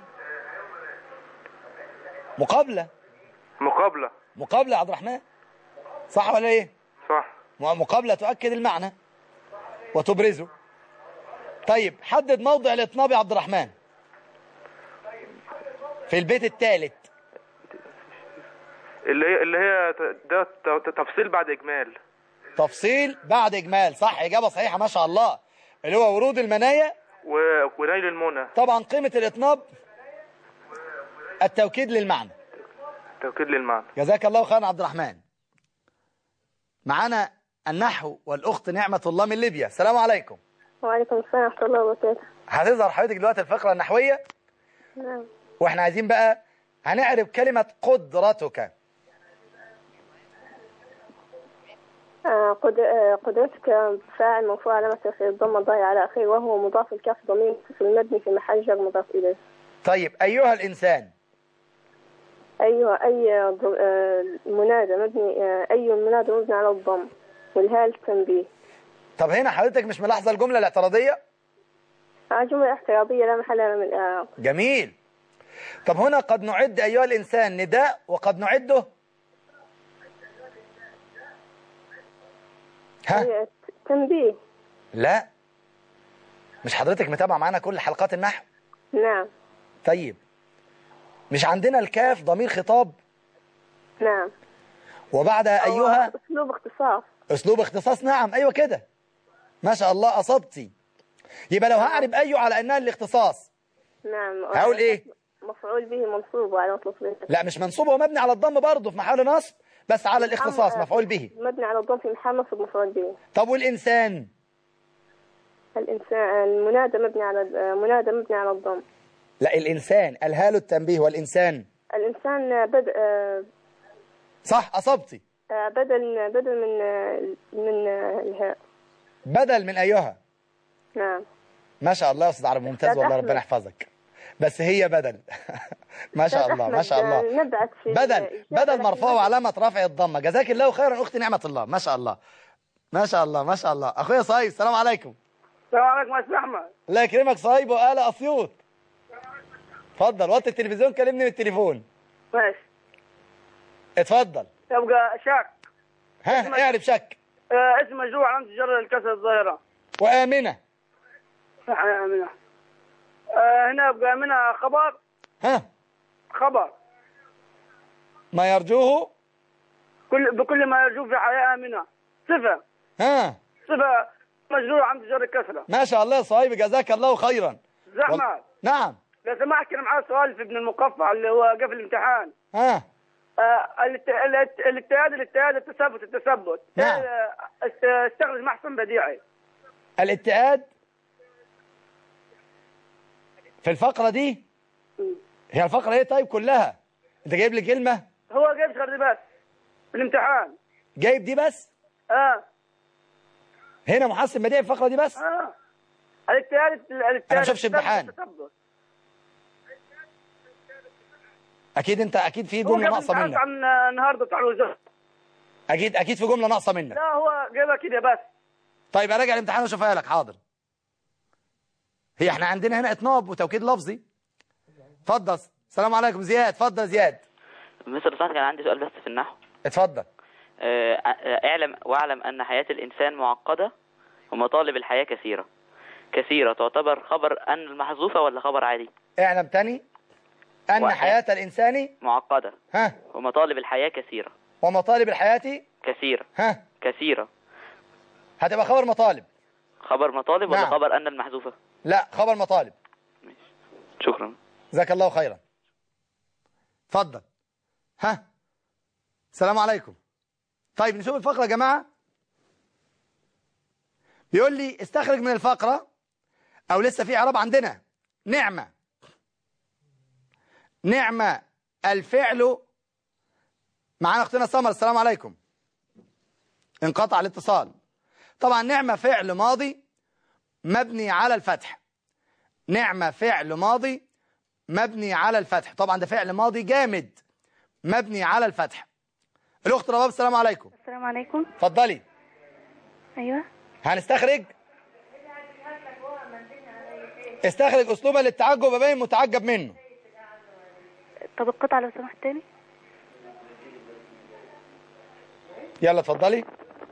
مقابلة. مقابلة. مقابلة يا عبد الرحمن، صح ولا ايه؟ صح. مقابلة تؤكد المعنى وتبرزه. طيب حدد موضع الاطناب يا عبد الرحمن في البيت الثالث. اللي هي اللي هي ده تفصيل بعد اجمال. تفصيل بعد اجمال، صح، اجابه صحيحه ما شاء الله، اللي هو ورود المنايا ونيل المنى. طبعا قيمه الاطناب التوكيد للمعنى. توكيد للمعنى. جزاك الله خيرا عبد الرحمن. معانا النحو والاخت نعمه الله من ليبيا. السلام عليكم. وعليكم السلام ورحمه الله وبركاته. هتظهر حضرتك دلوقتي الفقره النحويه. نعم. واحنا عايزين بقى هنعرف كلمه قدرتك. آه قد... آه قدرتك فاعل مرفوع علامة تأخير الضمة الضايع على أخيه، وهو مضاف الكاف ضمير في المبني في محل جر مضاف إليه. طيب أيها الإنسان. أيها أي آه منادى مبني آه أي منادى مبني على الضم والهاء التنبيه. طب هنا حضرتك مش ملاحظة الجملة الاعتراضية؟ آه جملة اعتراضية لا محل لها من الإعراب. جميل. طب هنا قد نعد أيها الإنسان نداء وقد نعده ها؟ تنبيه. لا، مش حضرتك متابعة معانا كل حلقات النحو؟ نعم. طيب مش عندنا الكاف ضمير خطاب؟ نعم. وبعدها أيها أسلوب اختصاص. أسلوب اختصاص، نعم أيوة كده ما شاء الله أصبتي. يبقى لو هعرب أيوة على أنها الاختصاص نعم هقول إيه؟ مفعول به منصوب وعلى مطلوب. لا مش منصوب، هو مبني على الضم برضه في محل نصب، بس على الاختصاص مفعول به. مبني على الضم في محل نصب مفعول به. طب والإنسان؟ الإنسان المنادى مبني على منادى مبني على الضم. لا الإنسان الهال التنبيه، والإنسان الإنسان بدء. صح أصبتي. بدل بدل من من الهاء. بدل من أيها. نعم. ما شاء الله يا أستاذ عربي، ممتاز والله، ربنا يحفظك. بس هي بدل ما شاء الله ما شاء الله. بدل بدل مرفوع وعلامة رفع الضمة. جزاك الله خيرا أختي نعمة الله، ما شاء الله ما شاء الله ما شاء الله. أخويا صهيب السلام عليكم. السلام عليكم يا أستاذ أحمد. الله يكرمك صهيب وآل أسيوط. اتفضل وطي التلفزيون، كلمني من التليفون. ماشي. اتفضل. يبقى شك. ها اعرف شك. آه اسم مجرور علامة جر الكسر الظاهرة. وآمنة. صح يا آمنة. آه هنا يبقى آمنة خبر. ها خبر. ما يرجوه. كل بكل ما يرجوه في حياة آمنة. صفة. ها صفة مجرور عند جر الكسرة. ما شاء الله يا صهيب جزاك الله خيرا. زحمة. وال... نعم. لو سمحت كده معاه سؤال في ابن المقفع اللي هو قبل الامتحان. ها آه الاجتهاد الاجتهاد التثبت التثبت. نعم. استخرج محسن بديعي. الاتحاد في الفقرة دي هي الفقرة ايه؟ طيب كلها انت جايب لي كلمة هو جايب صغر دي بس بالامتحان. جايب دي بس؟ اه هنا محسن بديع الفقرة دي بس؟ اه الثالث الثالث أنا ما شفتش امتحان. أكيد أنت أكيد في جملة ناقصة منك. عن النهارده بتاع الوزارة. أكيد أكيد في جملة ناقصة منك. لا هو جايبها كده بس. طيب أراجع الامتحان وأشوفها لك. حاضر. هي احنا عندنا هنا إطناب وتوكيد لفظي. اتفضل. السلام عليكم زياد. اتفضل زياد. مستر سعد كان عندي سؤال بس في النحو. اتفضل. آه، اعلم واعلم أن حياة الإنسان معقدة ومطالب الحياة كثيرة. كثيرة تعتبر خبر أن المحذوفة ولا خبر عادي؟ اعلم تاني. أن واحد. حياة الإنسان معقدة. ها. ومطالب الحياة كثيرة. ومطالب الحياة كثيرة. ها. كثيرة. هتبقى خبر مطالب. خبر مطالب ولا نعم. خبر أن المحذوفة؟ لا خبر مطالب. شكرا. جزاك الله خيرا. اتفضل. ها. السلام عليكم. طيب نشوف الفقرة يا جماعة. بيقول لي استخرج من الفقرة او لسه في اعراب عندنا. نعمة. نعمة الفعل. معانا اختنا سمر. السلام عليكم. انقطع الاتصال. طبعا نعمة فعل ماضي مبني على الفتح. نعمة فعل ماضي مبني على الفتح. طبعا ده فعل ماضي جامد مبني على الفتح. الاخت رباب. السلام عليكم. السلام عليكم. اتفضلي. ايوه. هنستخرج. استخرج اسلوبا للتعجب وبين متعجب منه. طب القطعة لو سمحت تاني. يلا اتفضلي.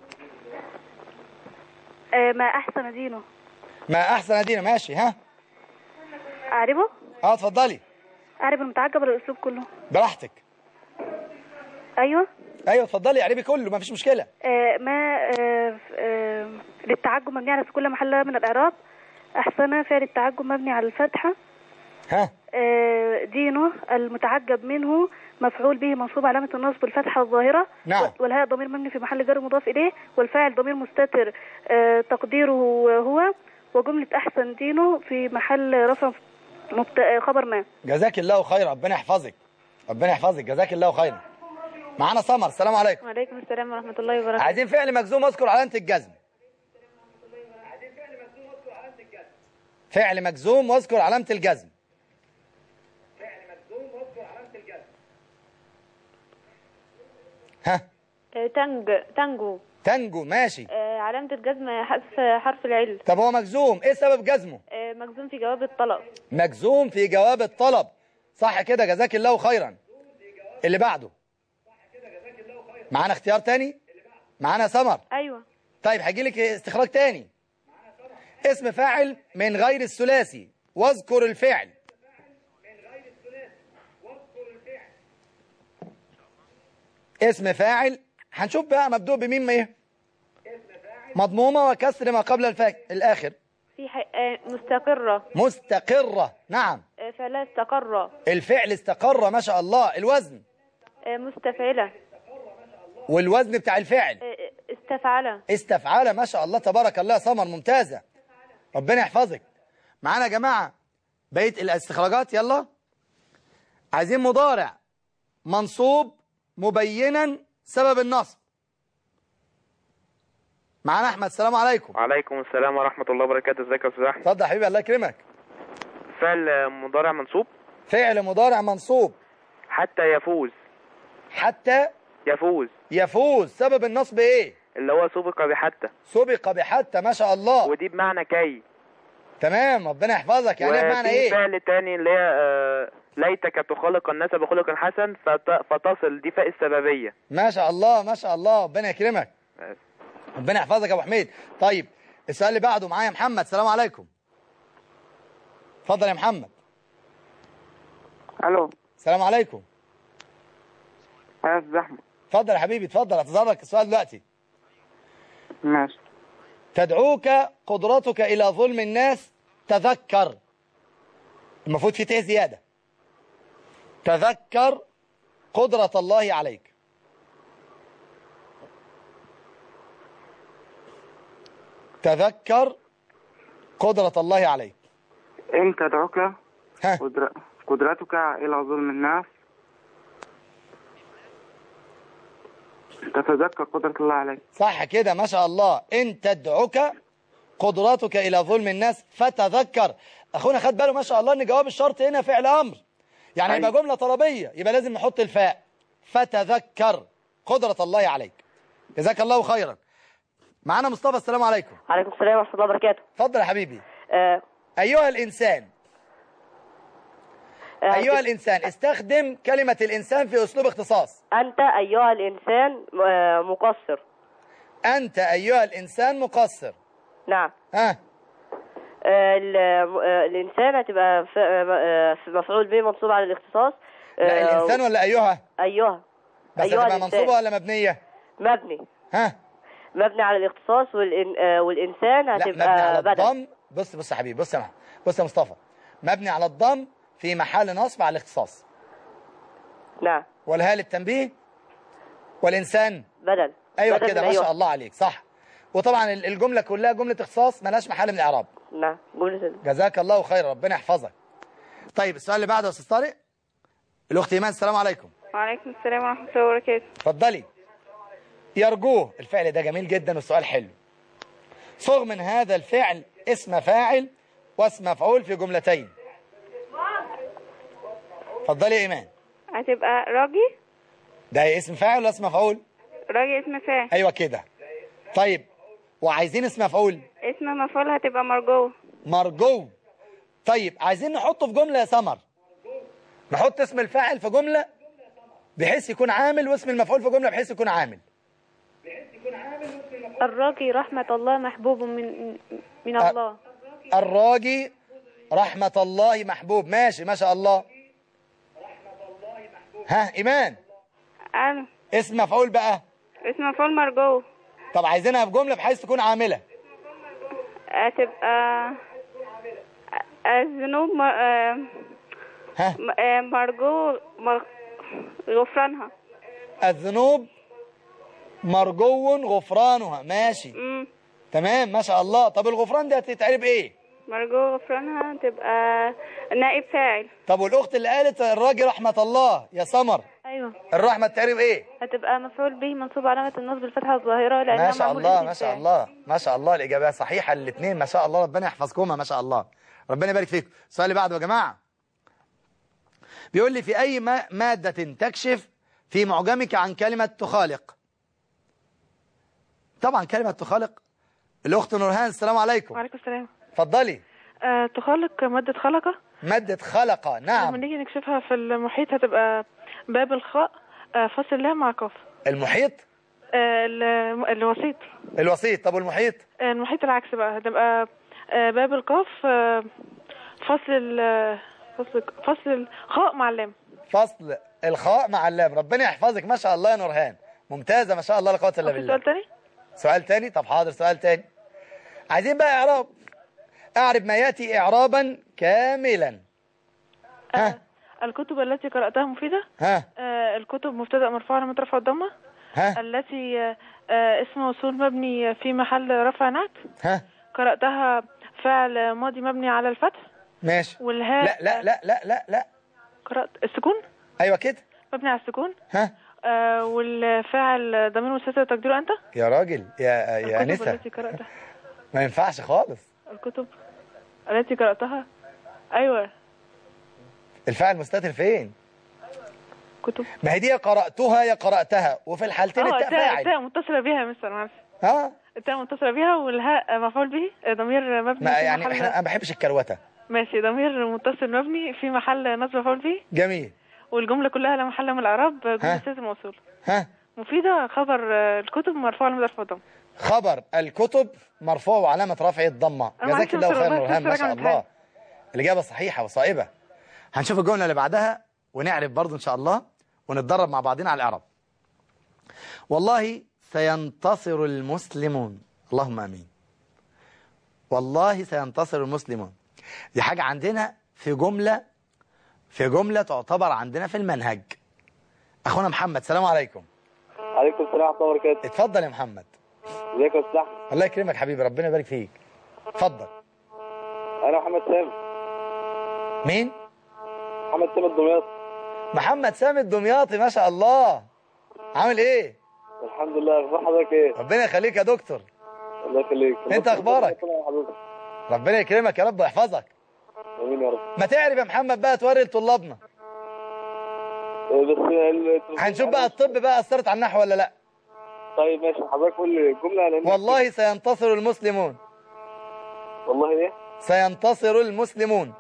آه ما احسن دينه. ما احسن دينه. ماشي. ها. اعربه. اه اتفضلي. اعرب المتعجب ولا الاسلوب كله؟ براحتك. ايوه. ايوه اتفضلي اعربي كله ما فيش مشكله. آه ما آه آه للتعجب مبني على كل محل من الاعراب. احسن فعل التعجب مبني على الفتحه. ها. آه دينه المتعجب منه مفعول به منصوب علامه النصب الفتحه الظاهره. نعم. والهاء ضمير مبني في محل جر مضاف اليه. والفاعل ضمير مستتر آه تقديره هو. وجمله احسن دينه في محل رفع مبت... خبر ما. جزاك الله خير. ربنا يحفظك. ربنا يحفظك. جزاك الله خيرا. معانا سمر. السلام عليكم. وعليكم السلام ورحمه الله وبركاته. عايزين فعل مجزوم واذكر علامه الجزم. فعل مجزوم واذكر علامه الجزم. فعل مجزوم واذكر علامه الجزم. ها. تنج تنجو. تنجو. ماشي. آه علامة الجزم حذف حرف العلة. طب هو مجزوم ايه سبب جزمه؟ آه مجزوم في جواب الطلب. مجزوم في جواب الطلب. صح كده. جزاك الله خيرا. اللي بعده. معانا اختيار تاني. معانا سمر. ايوه. طيب هيجي لك استخراج تاني. اسم فاعل من غير الثلاثي واذكر الفعل. اسم فاعل هنشوف بقى مبدوء بمين ايه. مضمومه وكسر ما قبل الفاء الاخر. في ح... آه مستقرة. مستقرة. نعم. آه فعلها استقر. الفعل استقر. ما شاء الله. الوزن. آه مستفعلة. والوزن بتاع الفعل. آه استفعلة. استفعلة. ما شاء الله تبارك الله. سمر ممتازة. ربنا يحفظك. معانا يا جماعة بقية الاستخراجات. يلا. عايزين مضارع منصوب مبينا سبب النصب. معانا احمد. السلام عليكم. وعليكم السلام ورحمة الله وبركاته. ازيك يا استاذ احمد؟ اتفضل يا حبيبي. الله يكرمك. فعل مضارع منصوب. فعل مضارع منصوب. حتى يفوز. حتى يفوز. يفوز. سبب النصب ايه؟ اللي هو سبق بحتى. سبق بحتى. ما شاء الله. ودي بمعنى كي. تمام. ربنا يحفظك. يعني بمعنى ايه؟ فعل تاني اللي هي آه ليتك تخلق الناس بخلق حسن فت... فتصل. دي فاء السببية. ما شاء الله. ما شاء الله. ربنا يكرمك. ربنا يحفظك يا ابو حميد. طيب السؤال اللي بعده معايا محمد. السلام عليكم. اتفضل يا محمد. الو. السلام عليكم. يا استاذ احمد. اتفضل يا حبيبي. اتفضل. هتظهر لك السؤال دلوقتي. ماشي. تدعوك قدرتك الى ظلم الناس. تذكر. المفروض في ت زياده. تذكر قدرة الله عليك. تذكر قدرة الله عليك. إن تدعوك ها. قدر... قدرتك إلى ظلم الناس. فتذكر قدرة الله عليك. صح كده ما شاء الله. إن تدعك قدرتك إلى ظلم الناس فتذكر. أخونا خد باله ما شاء الله إن جواب الشرط هنا فعل أمر، يعني يبقى جملة طلبية، يبقى لازم نحط الفاء. فتذكر قدرة الله عليك. جزاك الله خيرا. معانا مصطفى. السلام عليكم. عليكم السلام ورحمة الله وبركاته. اتفضل يا حبيبي. آه. أيها الإنسان. آه. أيها الإنسان، استخدم كلمة الإنسان في أسلوب اختصاص. أنت أيها الإنسان آه مقصر. أنت أيها الإنسان مقصر. نعم. ها. آه آه الإنسان هتبقى في آه مفعول به منصوب على الاختصاص. آه لا الإنسان ولا أيها؟ أيها. بس أيها هتبقى منصوبة ولا مبنية؟ مبني. ها. مبني على الاختصاص والإن آه والإنسان هتبقى لا مبني على بدل. الضم. بص بص يا حبيبي، بص يا محمد، بص يا مصطفى، مبني على الضم في محل نصب على الاختصاص. نعم. والهاء للتنبيه. والإنسان بدل. أيوة بدل كده ما أيوة. شاء الله عليك صح. وطبعا الجملة كلها جملة اختصاص ملهاش محل من الإعراب. نعم جملة. جزاك الله خيرا، ربنا يحفظك. طيب السؤال اللي بعده يا أستاذ طارق. الأخت إيمان. السلام عليكم. وعليكم السلام ورحمة الله وبركاته. اتفضلي. يرجوه، الفعل ده جميل جدا والسؤال حلو. صغ من هذا الفعل اسم فاعل واسم مفعول في جملتين. اتفضلي يا إيمان. هتبقى راجي. ده اسم فاعل ولا اسم مفعول؟ راجي اسم فاعل. ايوه كده. طيب وعايزين اسم مفعول. اسم مفعول هتبقى مرجو. مرجو. طيب عايزين نحطه في جملة يا سمر. نحط اسم الفاعل في جملة بحيث يكون عامل، واسم المفعول في جملة بحيث يكون عامل. الراجي رحمة الله محبوب من من الله. الراجي رحمة الله محبوب. ماشي ما شاء الله. ها إيمان. أنا. اسم مفعول بقى. اسم مفعول مرجو. طب عايزينها في جملة بحيث تكون عاملة. هتبقى الذنوب م... ها. مرجو غفرانها. الذنوب مرجو غفرانها. ماشي. امم تمام ما شاء الله. طب الغفران ده هتتعرب ايه؟ مرجو غفرانها تبقى نائب فاعل. طب والاخت اللي قالت الراجي رحمة الله يا سمر. ايوه. الرحمة تتعرب ايه؟ هتبقى مفعول به منصوب علامة النصب الفتحة الظاهرة لأنها ما شاء الله ما شاء الله ما شاء الله. الإجابة صحيحة الاثنين ما شاء الله. ربنا يحفظكما ما شاء الله. ربنا يبارك فيكم. السؤال اللي بعده يا جماعة بيقول لي في أي مادة تكشف في معجمك عن كلمة تخالق. طبعا كلمة تخالق الأخت نورهان. السلام عليكم. وعليكم السلام. اتفضلي. آه تخالق مادة خلقة. مادة خلقة. نعم. لما نيجي نكشفها في المحيط هتبقى باب الخاء آه فاصل لام مع قاف. المحيط. آه الوسيط. الوسيط. طب والمحيط؟ آه المحيط العكس بقى هتبقى آه باب القاف آه فصل آه فصل فصل الخاء مع اللام. فصل الخاء مع اللام. ربنا يحفظك ما شاء الله يا نورهان. ممتازة ما شاء الله لا قوة الا بالله. سؤال تاني؟ سؤال تاني. طب حاضر سؤال تاني. عايزين بقى إعراب. أعرب ما يأتي إعرابا كاملا. ها. آه الكتب التي قرأتها مفيدة. ها. آه الكتب مبتدأ مرفوع على رفع الضمة. ها. التي آه اسم موصول مبني في محل رفع نعت. ها. قرأتها فعل ماضي مبني على الفتح. ماشي. والهاء. لا لا لا لا لا لا. قرأت السكون. أيوة كده. مبني على السكون. ها. آه والفاعل ضمير مستتر تقديره أنت. يا راجل يا يا الكتب أنسة. التي قرأتها. ما ينفعش خالص. الكتب التي قرأتها. أيوة. الفاعل مستتر فين؟ كتب. ما هي دي يا قرأتها يا قرأتها، وفي الحالتين التاء فاعل. التاء متصلة بيها يا مستر معلش. ها. التاء متصلة بيها والهاء مفعول به ضمير مبني ما في يعني محل. احنا انا ما بحبش الكروته. ماشي ضمير متصل مبني في محل نصب مفعول به. جميل. والجملة كلها لا محل من الإعراب جملة صيغة موصول. ها. مفيدة. خبر الكتب مرفوع علامة رفع الضمة. خبر الكتب مرفوع وعلامة رفعه الضمة. جزاك الله خير نورهان ما شاء الله. الإجابة صحيحة وصائبة. هنشوف الجملة اللي بعدها ونعرف برضو إن شاء الله ونتدرب مع بعضنا على الإعراب. والله سينتصر المسلمون. اللهم آمين. والله سينتصر المسلمون. دي حاجة عندنا في جملة في جملة تعتبر عندنا في المنهج. أخونا محمد. السلام عليكم. عليكم السلام ورحمة الله وبركاته. اتفضل يا محمد. ازيك يا استاذ احمد؟ الله يكرمك حبيبي ربنا يبارك فيك. اتفضل. انا محمد سامي. مين؟ محمد سامي الدمياطي. محمد سامي الدمياطي ما شاء الله. عامل ايه؟ الحمد لله. اخبار حضرتك ايه؟ ربنا يخليك يا دكتور. الله يخليك. انت اخبارك؟ ربنا يكرمك يا رب ويحفظك. امين يا رب. ما تعرف يا محمد بقى توري لطلابنا. بس هنشوف بقى الطب بقى اثرت على النحو ولا لا. طيب ماشي حضرتك قول لي الجمله. لان والله سينتصر المسلمون. والله ايه؟ سينتصر المسلمون.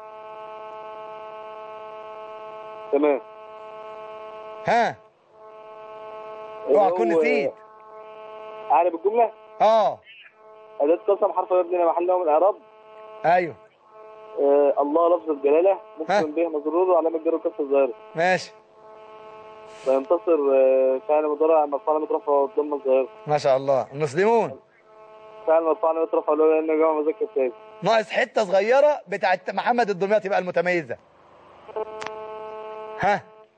تمام. ها اوعى تكون نسيت. اعرف الجمله؟ اه اداه قسم حرف يبني محله من الاعراب. ايوه. آه الله لفظ الجلاله مقسم به مجرور وعلامه جر الكسر الظاهره. ماشي. سينتصر آه فعل مضارع مرفوع علامه رفعه والضمه الظاهره. ما شاء الله. المسلمون فعل مرفوع علامه رفعه لانه جمع مذكر سالم. ناقص حته صغيره بتاعت محمد الدمياطي بقى المتميزه. ها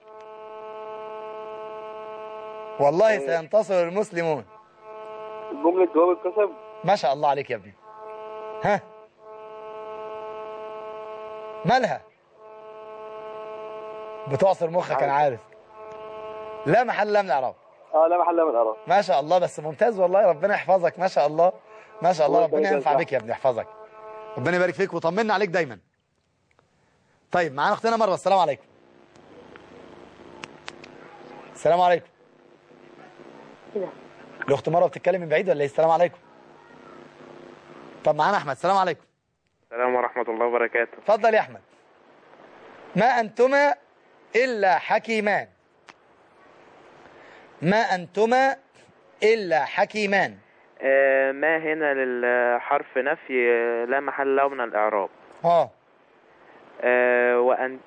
والله سينتصر المسلمون. جمله جواب القسم. ما شاء الله عليك يا ابني. ها مالها؟ بتعصر مخك انا عارف. لا محل لها من الاعراب. اه لا محل لها من الاعراب. ما شاء الله بس ممتاز والله. ربنا يحفظك. ما شاء الله ما شاء الله. ربنا ينفع بك يا ابني يحفظك. ربنا يبارك فيك وطمنا عليك دايما. طيب معانا اختنا مروه. السلام عليكم. السلام عليكم. كده الاخت مروه بتتكلم من بعيد ولا ايه؟ السلام عليكم. طب معانا احمد. السلام عليكم. السلام ورحمة الله وبركاته. اتفضل يا احمد. ما انتما الا حكيمان. ما انتما الا حكيمان. آه ما هنا للحرف نفي آه، لا محل له من الإعراب. اه آه وأن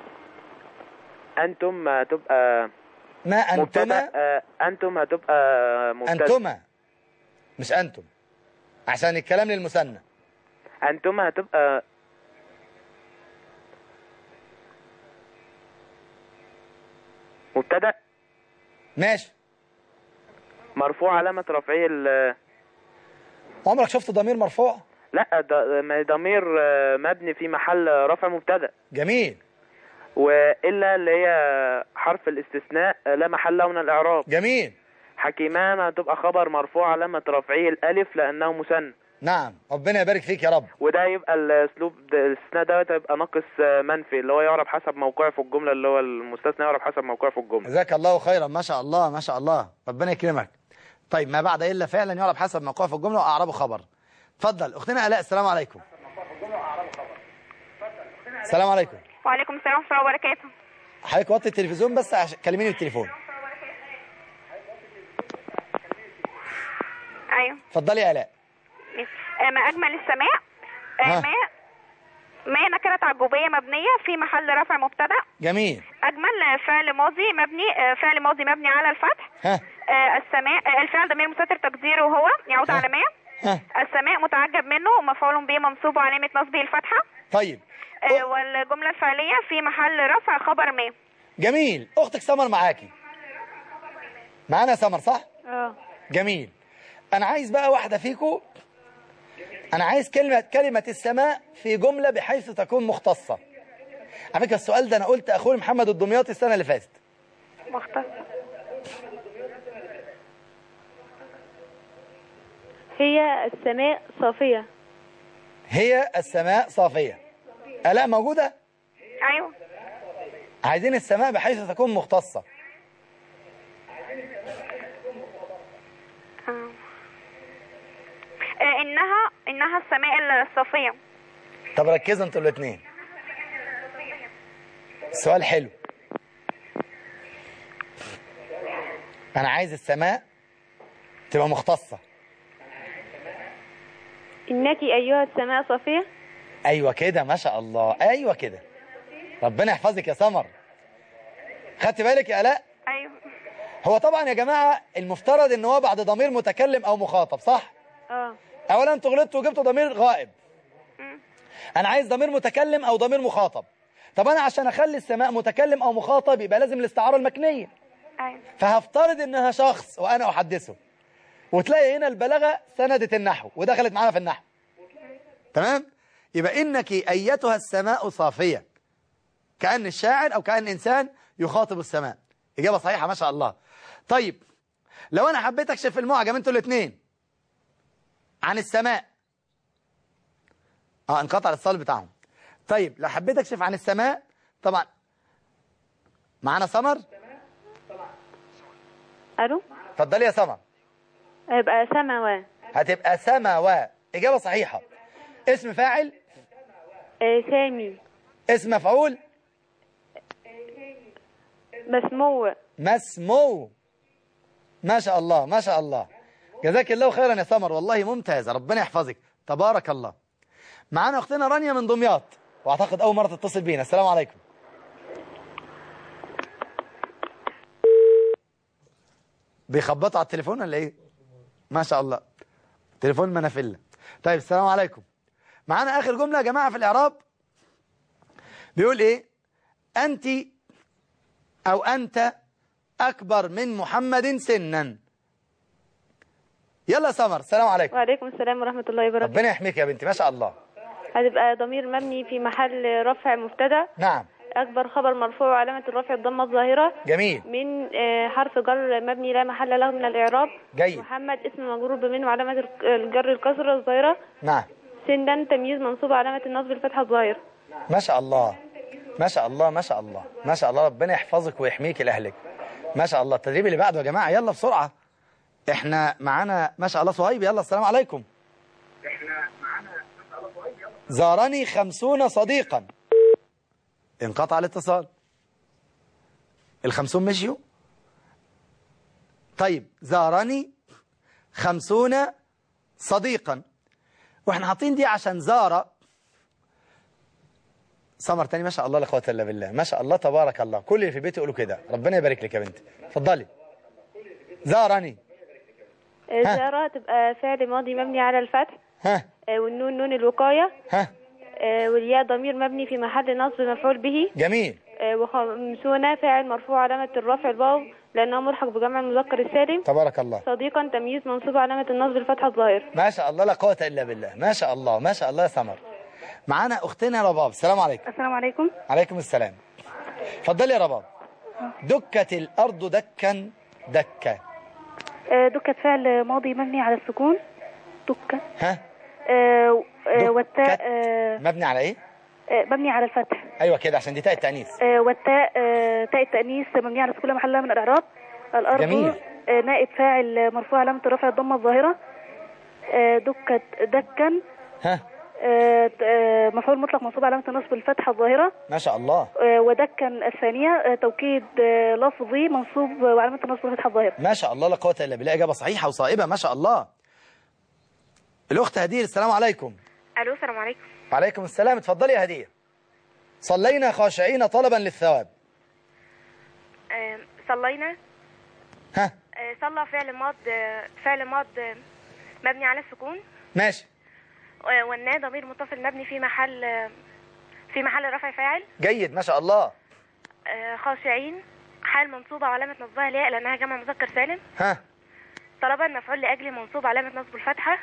أنتم هتبقى ما انتما. آه أنتم هتبقى مبتدأ. انتما مش انتم عشان الكلام للمثنى. أنتم هتبقى مبتدأ. ماشي. مرفوع علامة رفعه ال عمرك شفت ضمير مرفوع؟ لا د- ضمير آه، مبني في محل رفع مبتدأ. جميل. وإلا اللي هي حرف الاستثناء آه، لا محل له من الإعراب. جميل. حكيمان هتبقى خبر مرفوع علامة رفعه الألف لأنه مثنى. نعم ربنا يبارك فيك يا رب. وده يبقى الاسلوب ده- الاستثناء دوت هيبقى ناقص آه، منفي اللي هو يعرب حسب موقعه في الجمله اللي هو المستثنى يعرب حسب موقعه في الجمله. جزاك الله خيرا. ما شاء الله ما شاء الله. ربنا يكرمك. طيب ما بعد الا فعلا يعرب حسب موقعه في الجمله واعربه خبر. اتفضل اختنا الاء. السلام عليكم. السلام عليكم. وعليكم السلام ورحمة الله وبركاته. حضرتك وطي التلفزيون بس عشان كلميني بالتليفون. ايوه اتفضلي يا الاء. آه، ما اجمل السماء. آه، ها. ما ما نكرة تعجبية مبنية في محل رفع مبتدأ. جميل. اجمل آه، فعل ماضي مبني آه، فعل ماضي مبني على الفتح. ها آه، السماء آه، الفعل ضمير مستتر تقديره هو يعود ها. على ما. ها السماء متعجب منه ومفعول به منصوب وعلامة نصبه الفتحة. طيب آه، والجملة الفعلية في محل رفع خبر ما. جميل. اختك سمر معاكي. معانا سمر صح؟ اه جميل. انا عايز بقى واحده فيكم. انا عايز كلمه كلمه السماء في جمله بحيث تكون مختصه. على فكره السؤال ده انا قلت اخوي محمد الدمياطي السنه اللي فاتت. مختص. هي السماء صافية. هي السماء صافيه. الاء موجوده؟ ايوه. عايزين السماء بحيث تكون مختصه. آه. آه، انها انها السماء الصافية. طب ركزوا انتوا الاثنين. السؤال حلو. انا عايز السماء تبقى مختصه. إنك أيها السماء صافية. ايوه كده ما شاء الله. ايوه كده. ربنا يحفظك يا سمر. خدت بالك يا الاء؟ ايوه. هو طبعا يا جماعه المفترض ان هو بعد ضمير متكلم او مخاطب صح؟ اه اولا انتوا غلطتوا وجبتوا ضمير غائب. انا عايز ضمير متكلم او ضمير مخاطب. طب انا عشان اخلي السماء متكلم او مخاطب يبقى لازم الاستعاره المكنيه. ايوه. فهفترض انها شخص وانا احدثه. وتلاقي هنا البلاغه سندت النحو ودخلت معانا في النحو. تمام؟ يبقى انك ايتها السماء صافيه. كأن الشاعر او كأن انسان يخاطب السماء. اجابه صحيحه ما شاء الله. طيب لو انا حبيت اكشف المعجم انتوا الاثنين عن السماء، اه انقطع الاتصال بتاعهم. طيب لو حبيت اكشف عن السماء، طبعا معانا سمر. الو، اتفضلي يا سمر. هيبقى سماوا. هتبقى سماوا، اجابه صحيحه. اسم فاعل؟ آه سامي. اسم مفعول؟ مسمو. مسمو. ما شاء الله ما شاء الله، جزاك الله خيرا يا سمر، والله ممتازه، ربنا يحفظك، تبارك الله. معانا اختنا رانيا من دمياط، واعتقد اول مره تتصل بينا. السلام عليكم. بيخبطوا على التليفون ولا ايه؟ ما شاء الله، تليفون منافله. طيب السلام عليكم. معانا اخر جمله يا جماعه في الاعراب، بيقول ايه؟ انت او انت اكبر من محمد سنا. يلا يا سمر. السلام عليكم. وعليكم السلام ورحمه الله وبركاته. ربنا يحميك يا بنتي، ما شاء الله. هتبقى ضمير مبني في محل رفع مبتدا. نعم. أكبر خبر مرفوع وعلامة الرفع الضمة الظاهرة. جميل. من حرف جر مبني لا محل له من الإعراب. جيد. محمد اسم مجرور بمن وعلامة الجر الكسرة الظاهرة. نعم. سندا تمييز منصوب علامة النصب الفتحة الظاهرة. ما شاء الله ما شاء الله ما شاء الله ما شاء الله، ربنا يحفظك ويحميك لأهلك، ما شاء الله. التدريب اللي بعده يا جماعة، يلا بسرعة. احنا معانا ما شاء الله صهيب. يلا السلام عليكم. احنا معانا ما شاء الله صهيب. يلا. زارني خمسون صديقا. انقطع الاتصال. الخمسون مشيوا. طيب زارني خمسون صديقا، واحنا حاطين دي عشان زار. سمر تاني. ما شاء الله لا قوه الا بالله، ما شاء الله تبارك الله، كل اللي في البيت يقولوا كده، ربنا يبارك لك يا بنتي. اتفضلي. زارني. زار تبقى فعل ماضي مبني على الفتح. ها. والنون نون الوقايه. ها. والياء ضمير مبني في محل نصب مفعول به. جميل. وخمسون فاعل مرفوع علامة الرفع الواو لأنه ملحق بجمع المذكر السالم. تبارك الله. صديقا تمييز منصوب علامة النصب الفتحة الظاهر. ما شاء الله لا قوة إلا بالله، ما شاء الله ما شاء الله يا سمر. معانا أختنا رباب. السلام عليكم. السلام عليكم. عليكم السلام. اتفضلي يا رباب. دكت الأرض دكا دكا. دكت فعل ماضي مبني على السكون. دكة. ها. آه آه والتاء آه مبني على ايه؟ آه مبني على الفتح. ايوه كده عشان دي تاء التأنيث. آه والتاء آه تاء التأنيث مبني على السكون محلها من الإعراب. الأرض. جميل. آه نائب فاعل مرفوع علامة الرفع الضمة الظاهرة. آه دكت دكا. ها. آه آه مفعول مطلق منصوب علامة النصب الفتحة الظاهرة. ما شاء الله. آه ودكا الثانية آه توكيد آه لفظي منصوب وعلامة النصب الفتحة الظاهرة. ما شاء الله لا قوة الا بالله، إجابة صحيحة وصائبة ما شاء الله. الأخت هدير. السلام عليكم. الو السلام عليكم. وعليكم السلام. اتفضلي يا هدير. صلينا خاشعين طلبا للثواب. أه صلينا. ها. أه صلى فعل ماض فعل ماض مبني على السكون. ماشي. أه والنا ضمير متصل مبني في محل في محل رفع فاعل. جيد ما شاء الله. أه خاشعين حال منصوبة وعلامة نصبها الياء لأنها جمع مذكر سالم. ها. طلبا مفعول لأجل منصوب علامة نصب الفتحة.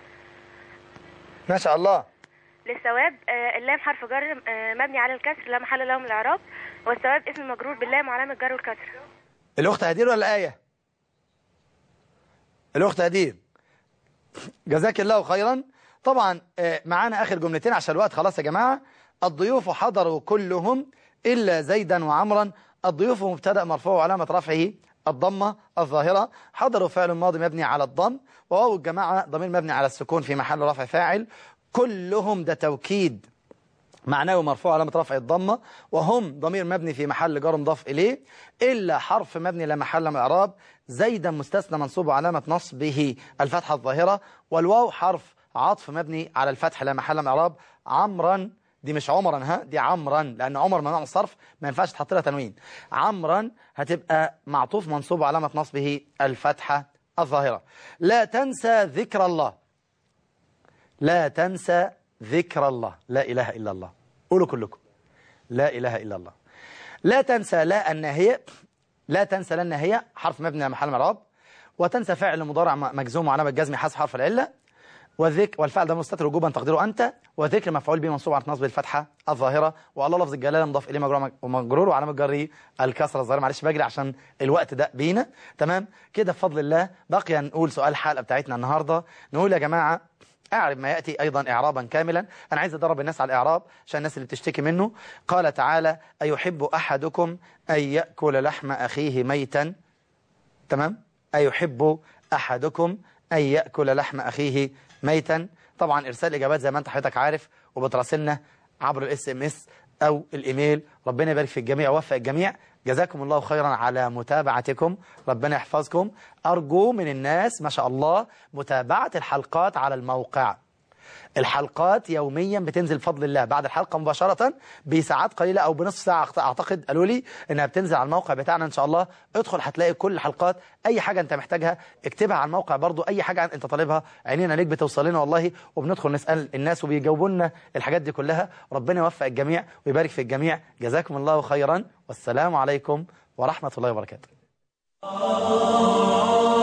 ما شاء الله. للثواب آه اللام حرف جر آه مبني على الكسر لا محل له من الإعراب، والثواب اسم مجرور باللام وعلامة جر والكسر. الأخت هدير ولا الآية؟ الأخت هدير جزاك الله خيرا. طبعا آه معانا آخر جملتين عشان الوقت خلاص يا جماعة. الضيوف حضروا كلهم إلا زيدا وعمرا. الضيوف مبتدأ مرفوع وعلامة رفعه الضمة الظاهرة. حضروا فعل ماضي مبني على الضم، وواو الجماعة ضمير مبني على السكون في محل رفع فاعل. كلهم ده توكيد معناه مرفوع علامة رفع الضمة، وهم ضمير مبني في محل جر مضاف إليه. إلا حرف مبني لا محل من الإعراب. زيدا مستثنى منصوب علامة نصبه الفتحة الظاهرة، والواو حرف عطف مبني على الفتح لا محل من الإعراب. عمرا دي مش عمرا، ها دي عمرا، لأن عمر ممنوع من الصرف ما ينفعش تحط لها تنوين. عمرا هتبقى معطوف منصوب علامة نصبه الفتحة الظاهرة. لا تنسى ذكر الله. لا تنسى ذكر الله. لا إله إلا الله. قولوا كلكم لا إله إلا الله. لا تنسى لا الناهية. لا تنسى لا الناهية حرف مبني على محل من الإعراب. وتنسى فعل مضارع مجزوم وعلامة جزم حذف حرف العلة. والذكر والفعل ده مستتر وجوبا تقديره أنت، وذكر مفعول به منصوب على نصب الفتحة الظاهرة، والله لفظ الجلالة مضاف إليه مجرور ومجرور وعلامة جره الكسرة الظاهرة. معلش بجري عشان الوقت ده بينا. تمام كده بفضل الله. بقي نقول سؤال الحلقة بتاعتنا النهاردة، نقول يا جماعة اعرب ما يأتي أيضا إعرابا كاملا. أنا عايز أدرب الناس على الإعراب عشان الناس اللي بتشتكي منه. قال تعالى أيحب أحدكم أن يأكل لحم أخيه ميتا. تمام، أيحب أحدكم أن يأكل لحم أخيه ميتا. طبعا إرسال إجابات زي ما أنت حضرتك عارف وبتراسلنا عبر الاس ام اس أو الإيميل. ربنا يبارك في الجميع ووفق الجميع. جزاكم الله خيرا على متابعتكم، ربنا يحفظكم. أرجو من الناس ما شاء الله متابعة الحلقات على الموقع. الحلقات يوميا بتنزل بفضل الله بعد الحلقة مباشرة بساعات قليلة أو بنصف ساعة أعتقد قالوا لي إنها بتنزل على الموقع بتاعنا إن شاء الله. ادخل هتلاقي كل الحلقات. أي حاجة أنت محتاجها اكتبها على الموقع برضو، أي حاجة أنت طالبها عينينا ليك بتوصل لنا والله، وبندخل نسأل الناس وبيجاوبوا لنا الحاجات دي كلها. ربنا يوفق الجميع ويبارك في الجميع. جزاكم الله خيرا والسلام عليكم ورحمة الله وبركاته.